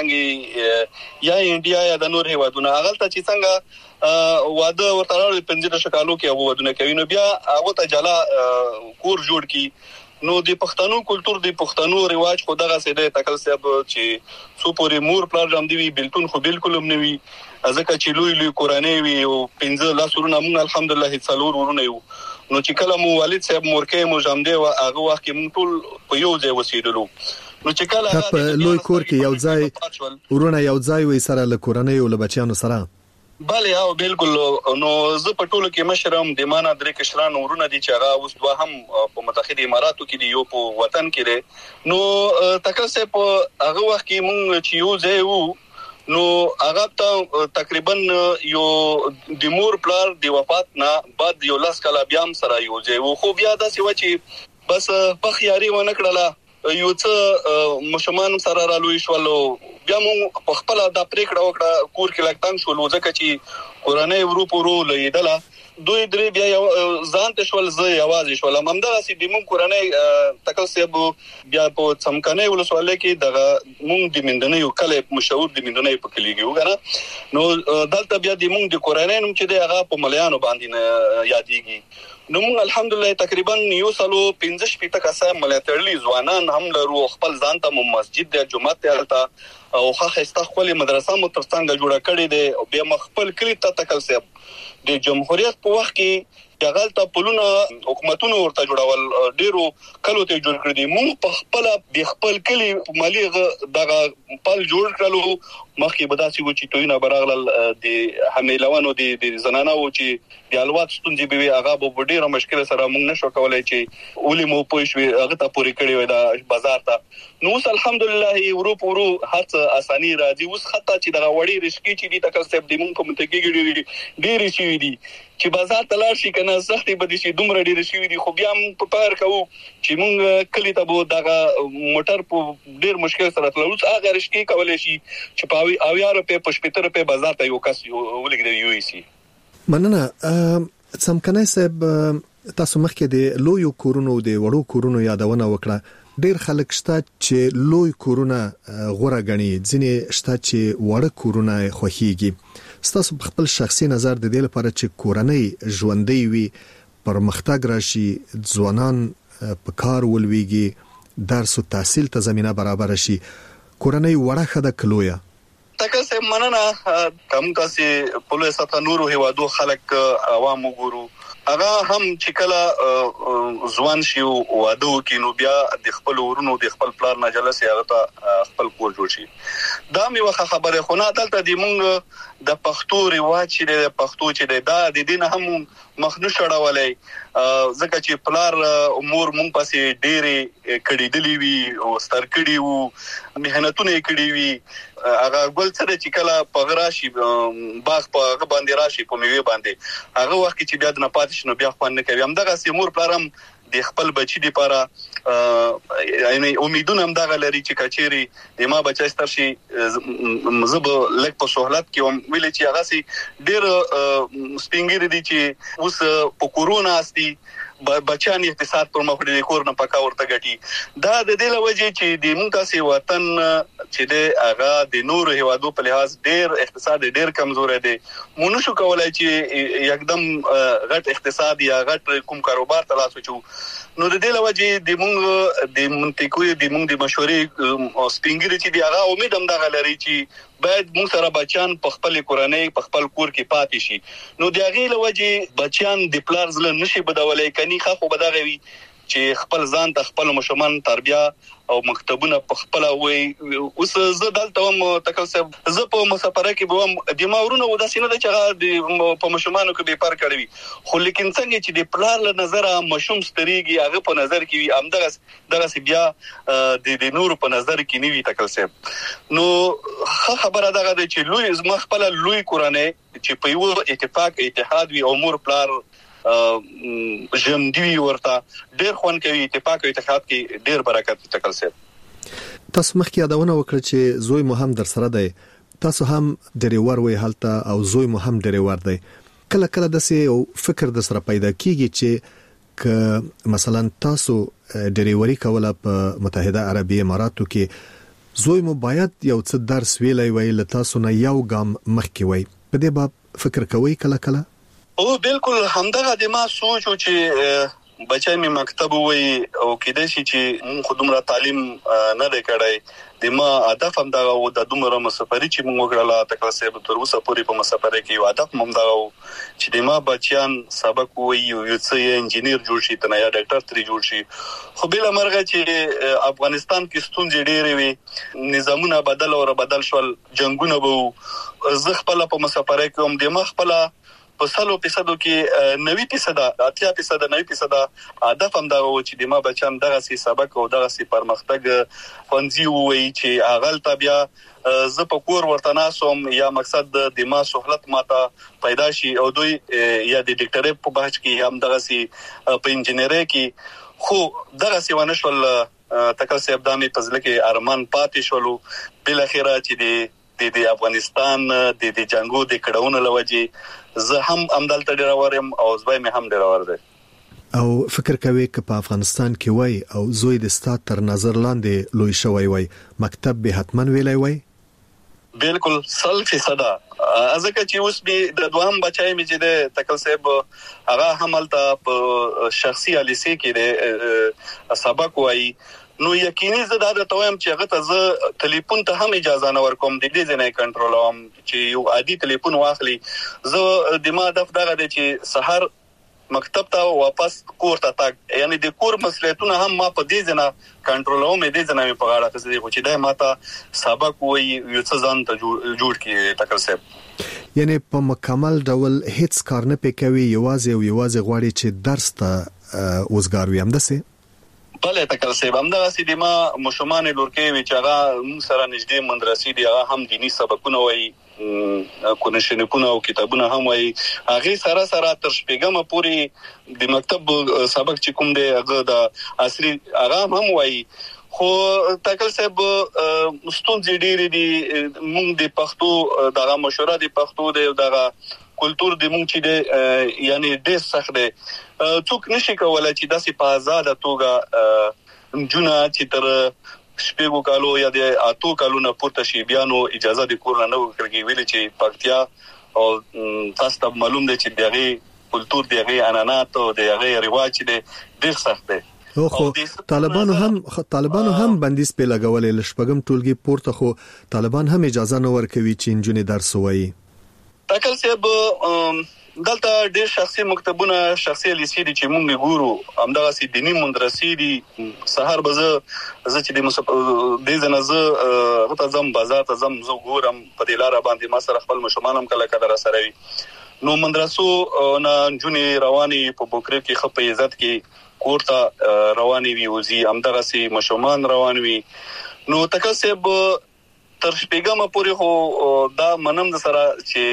څنګه یا انډیا یا د نور هیوادونو هغه ته چې څنګه واده ورته پنځه شکالو کې هغه ودونه کوي نو بیا هغه ته جلا کور جوړ کی. نو د پښتنو کلچر د پښتنو رواج خو دغه سي د تکل صاحب چې سو پوری مور پلان جام دی بالکل خو بالکل هم نه وي ځکه چې لوی لوی قرآنی وي او پنځه لاسورونه موږ الحمدلله څلور ورونه یو. نو چې کله مو والد صاحب مورکې مو جام دی او هغه وخت کې موږ ټول په یو ځای وسیدلو. نو چې کله په لوی کور کې یو ځای ورونه یو ځای وي سره له قرآنی او له بچیانو سره. بله او بالکل. نو زه په ټولو کې مشرم د مانا درې کشران ورونه دي چې هغه اوس دوه هم په متحده اماراتو کې دي یو په وطن کې دي. نو تکل سه په هغه وخت کې مونږ چې یو ځای وو نو هغه ته تقریبا یو د مور پلار د وفات نه بعد یو لاس کاله بیا هم سره یو ځای وو. خو بیا دا سی و چې بس په خياري و نه کړله یو څه مشمان سره رالوي شولو بیا موږ په خپل د پریکړه وکړه کور کې لکټان شو ځکه چې قرآنی ورو ورو لیدله دوی درې بیا ځان ته شول زه یوازې شولم همدغه سي د مونږ قرآنی تکل صاحب بیا په څمکنه ولسواله کې دغه مونږ د مندنه یو کله مشهور د مندنه په کلیږي وګره نو دلته بیا د مونږ د قرآنی نوم چې دی هغه په مليانو باندې یادېږي. نو موږ الحمدلله تقریبا یو سالو پنځه شپږ کسه ملاتړلي ځوانان هم لرو خپل ځان ته مسجد د جمعه ته او خاصه استخوالي مدرسه مو ترڅنګ جوړه کړې ده او بیا مخبل کلی ته تکل صاحب د جمهوریت په وخت کې دغه ته پلونه حکومتونو ورته جوړول ډیرو کلو ته جوړ کړی دي. موږ په خپل د خپل کلی مالی دغه پل جوړ کړلو مخکې بداسي و چې توینه برغل د حمیلوانو د زنانه و چې د الوات ستونزې به وي هغه به ډیره مشکل سره موږ نشو کولای چې ولې مو پوښوي هغه ته پوری کړی وي د بازار ته. نو الحمدلله ورو ورو هڅه اساني راځي. اوس خطا چې دغه وړي رشکی چې دي تکل صاحب د موږ په منطقې کې ډیره شي دي چې بازار ته لاړ شي کنه سختي بد شي دومره ډیره شي دي. خو بیا موږ په پار کوو چې موږ کلی ته بو دغه موټر په ډیر مشکل سره تللو هغه رشکی کولای شي چې په اویا روپے په شپږ روپے بازار ته یو کس ولګي یو سي. مننه. څمکنه صاحب تاسو مخکې د لوی کورونو د وړو کورونو یادونه وکړه. ډیر خلک شته چې لوی کورونه غوړه غني ځینې شته چې وړ کورونه خوښيږي. ستاسو خپل شخصي نظر د دې لپاره چې کورنۍ ژوندۍ وي پرمختګ راشي ځوانان په کار ولويږي درس او تحصیل ته زمينه برابر شي کورنۍ وړه خده کلویا تکه سه مننه کوم کسي پولیس ته نورو هوادو خلک عوام وګورو هغه هم چې کله ځوان شي واده وکړي نو بیا د خپل ورونو د خپل پلان نه جلسه هغه ته خپل کور جوړ شي. دا مې وخه خبره خو نه دلته د مونږ د پښتو رواج چې د پښتو چې دا د دین هم مخنو شړولای ځکه چې پلار امور مونږ پسې ډېری کړي دلی وی او ستر کړي وو مهنتونه کړي وی هغه ګل سره چې کله پغراشي باغ په باندې راشي په میوه باندې هغه وخت چې بیا د نپاتش نو بیا خو نه کوي همدغه سیمور پلارم د خپل بچی لپاره یعنی امیدونه هم دغه لري چې کچيري د ما بچی ستر شي مزب لک په سہولت کې ویل چې هغه سي ډېر سپینګری دي چې اوس په کورونا استي بچان اقتصاد پر مخ د کور نه پکا ورته غټي دا د دې لوجه چې د موږ تاسو وطن چې د هغه د نور هوادو په لحاظ ډیر اقتصاد ډیر کمزور دی مونږ شو کولای چې یکدم غټ اقتصاد یا غټ کوم کاروبار تلاش وچو نو د دې لوجه د موږ د منطقوي د موږ د مشورې سپینګری چې دی هغه امید هم دا غلري چې باید موږ سره بچان په خپل کورنۍ په خپل کور کې پاتې شي نو د هغه لوجه بچان د پلار زله نشي بدولای کني خو بدغوي چې خپل ځان ته خپل مشمان تربیه او مکتبونه په خپل وي اوس زه دلته هم تکل صاحب زه په مسافره کې بوم د ماورونو وداسینه د چغه په مشمانو کې به پر کړی خو لیکن څنګه چې د پلار له نظر مشوم ستريږي هغه په نظر کې وي امدغه دغه بیا د د نور په نظر کې نیوي تکل صاحب نو خبره دغه چې لوی زما خپل لوی کورانه چې په یو اتفاق اتحاد وي امور پلار جم دی ورته ډیر خون کوي اتفاق او اتحاد کې ډیر برکت تکل سي تاسو مخکې یادونه وکړه چې زوی مو هم در سره دی تاسو هم ډریور وې حالت او زوی مو هم ډریور دی کله کله د سي او فکر د سره پیدا کیږي چې ک مثلا تاسو ډریوري کوله په متحده عربی اماراتو کې زوی مو باید یو څه درس ویلای وای ل تاسو نه یو ګام مخکې وای په دې باب فکر کوي کله کله او بالکل همدغه د ما سوچ چې بچای می مکتب وای او کېدای شي چې خودمره تعلیم نه لکړای د ما هدف هم دا او د دومره مسافري چې موږ وکړه تکل صاحب تر اوسه پورې په مسافري کې یو هدف هم دا چې د ما بچیان سبق وای یو څه انجینیر جوړ شي تنه یا ډاکټر تری جوړ شي خو بل مرغه چې افغانستان کې ستونزې ډېرې وي نظامونه بدل او بدل شول جنگونه وو زه خپل په مسافري کې هم د ما خپل په سلو فیصدو کې نوي فیصد اتیا فیصد نوي فیصد هدف هم دا و چې د ما بچان دغه سي سبق او دغه سي پرمختګ فنځي وي چې اغل تبیا ز په کور ورته ناسوم یا مقصد د ما سہولت ماته پیدا شي او دوی یا د ډاکټرۍ په بحث کې هم دغه سي په انجینری کې خو دغه سي ونه شول تکل سي ابدامي پزله کې ارمان پاتې شولو بل اخره چې د د د افغانستان د د جنگو د کډاونو لوجه زه هم امدلته ډیرورم او زوی مې هم ډیرور دی او فکر کوي چې په افغانستان کې وای او زوی د ستات تر نظر لاندې لوی شوی وای مکتب به حتمن ویلای وای بالکل سل فیصد ازکه چې اوس به د دوام بچای مې چې د تکل صاحب هغه حملته په شخصي الیسي کې د سبق وای نو یقیني زه دا د تویم چې هغه ته زه ټلیفون ته هم اجازه نه ورکوم د دې ځنه کنټرولوم چې یو عادي ټلیفون واخلي زه د ما هدف دغه دی چې سحر مکتب ته واپس کور ته تاګ یعنی د کور مسلېتونه هم ما په دې ځنه کنټرولوم دې ځنه په غاړه کې دي چې دا ماته سبق وي یو څه ځان ته جوړ کړي تکل صاحب یعنی په مکمل ډول هیڅ کار نه پکوي یوازې او یوازې غواړي چې درس ته اوسګار وي هم دسه بله تکل صاحب همدغه سي د ما مشمان لورکې وی چې هغه موږ سره نږدې مدرسې دی هغه هم دینی سبقونه وایي کونشنپونه او کتابونه هم وایي هغه سره سره تر شپږمه پورې د مکتب سبق چې کوم دی هغه د اصلي هغه هم وایي خو تکل صاحب مستونځ ډېری دي موږ د پښتو دغه مشوره د پښتو د دغه کلچر د موږ چې د یعنی ډېر سخت دی څوک نشي کولای چې داسې په آزاد توګه جونه چې تر شپږو کالو یا د اتو کالو نه پورته شي بیا نو اجازه د کور نه ورکړي ویل چې پکتیا او تاسو ته معلوم دی چې دغه کلچر دغه انانات او دغه رواج دی ډېر سخت دی خو طالبانو هم طالبانو هم بندیز په لګولې لشپګم ټولګي پورته خو طالبان هم اجازه نه ورکوي چې انجونې درس وایي تکل صاحب دلته ډېر شخصي مکتبونه شخصي لیسې دي چې موږ ګورو همدغه سي دینی مدرسې دي سحر به زه زه چې د دې ځنه غته زم بازار ته زم زه ګورم په دې لار باندې ما سره خپل مشمان هم کله کله سره وي نو مدرسو نه جونې رواني په بوکري کې خپې عزت کې کوړه رواني وي وزي همدغه سي مشمان روان وي نو تکل صاحب تر شپږم پورې خو دا منم د سره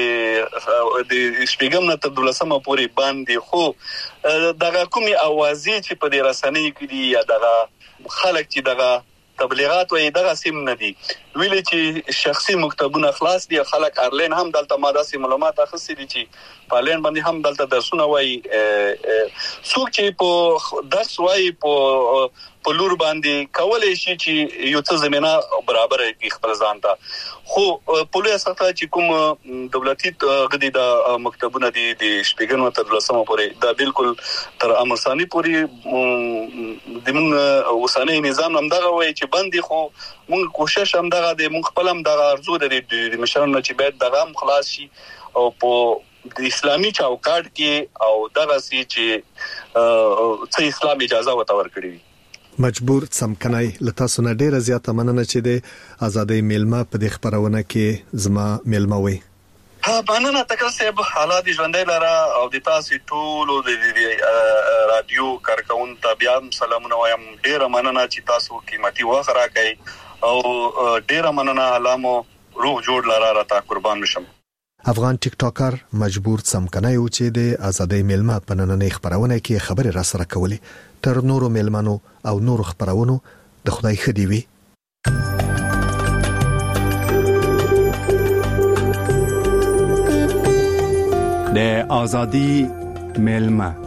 چې د شپږم نه تر دولسمه پورې باندې خو دغه کومي اوازې چې په دې رسنۍ کې دي یا دغه خلک چې دغه تبلیغات وې دغه سیم نه دي ویل چې شخصي مکتبونه خلاص دي خلک ارلین هم دلته ماده سي معلومات اخستې دي چې پالین باندې هم دلته درسونه وایي څوک چې په درس وایي په په لور باندې کولای شي چې یو څه زمينه برابر کړي خپل ځان ته خو په لوی سطح چې کوم دولتي غدي د مکتبونه دي د شپږم تر لسمه پورې دا بالکل تر امر ثاني پورې د موږ اوسانه نظام هم دغه وایي چې باندې خو موږ کوشش هم دغه د موږ خپل هم دغه ارزو د مشرانو چې باید دغه خلاص شي او په د اسلامي چوکاټ کې او دغه سي چې څه اسلام اجازه وته ورکړي مجبور سمکنای لتا سونه ډیره زیاته مننه چې د ازادي میلمه په د خبرونه کې زما میلمه وي ها باندې تکل صاحب حالات ژوندې لاره او د تاسو ټول د رادیو کارکون ته بیا سلامونه وایم ډیره مننه چې تاسو قیمتي وخت راکړئ او ډیره مننه علامو روح جوړ لاره را تا قربان مشم افغان ټیک ټاکر مجبور سمکنای او چې د ازادي میلمه په نننې خبرونه کې خبري را سره کولې تر نورو میلمنو او نورو خبرونو د خدای خدي وي د ازادي میلمه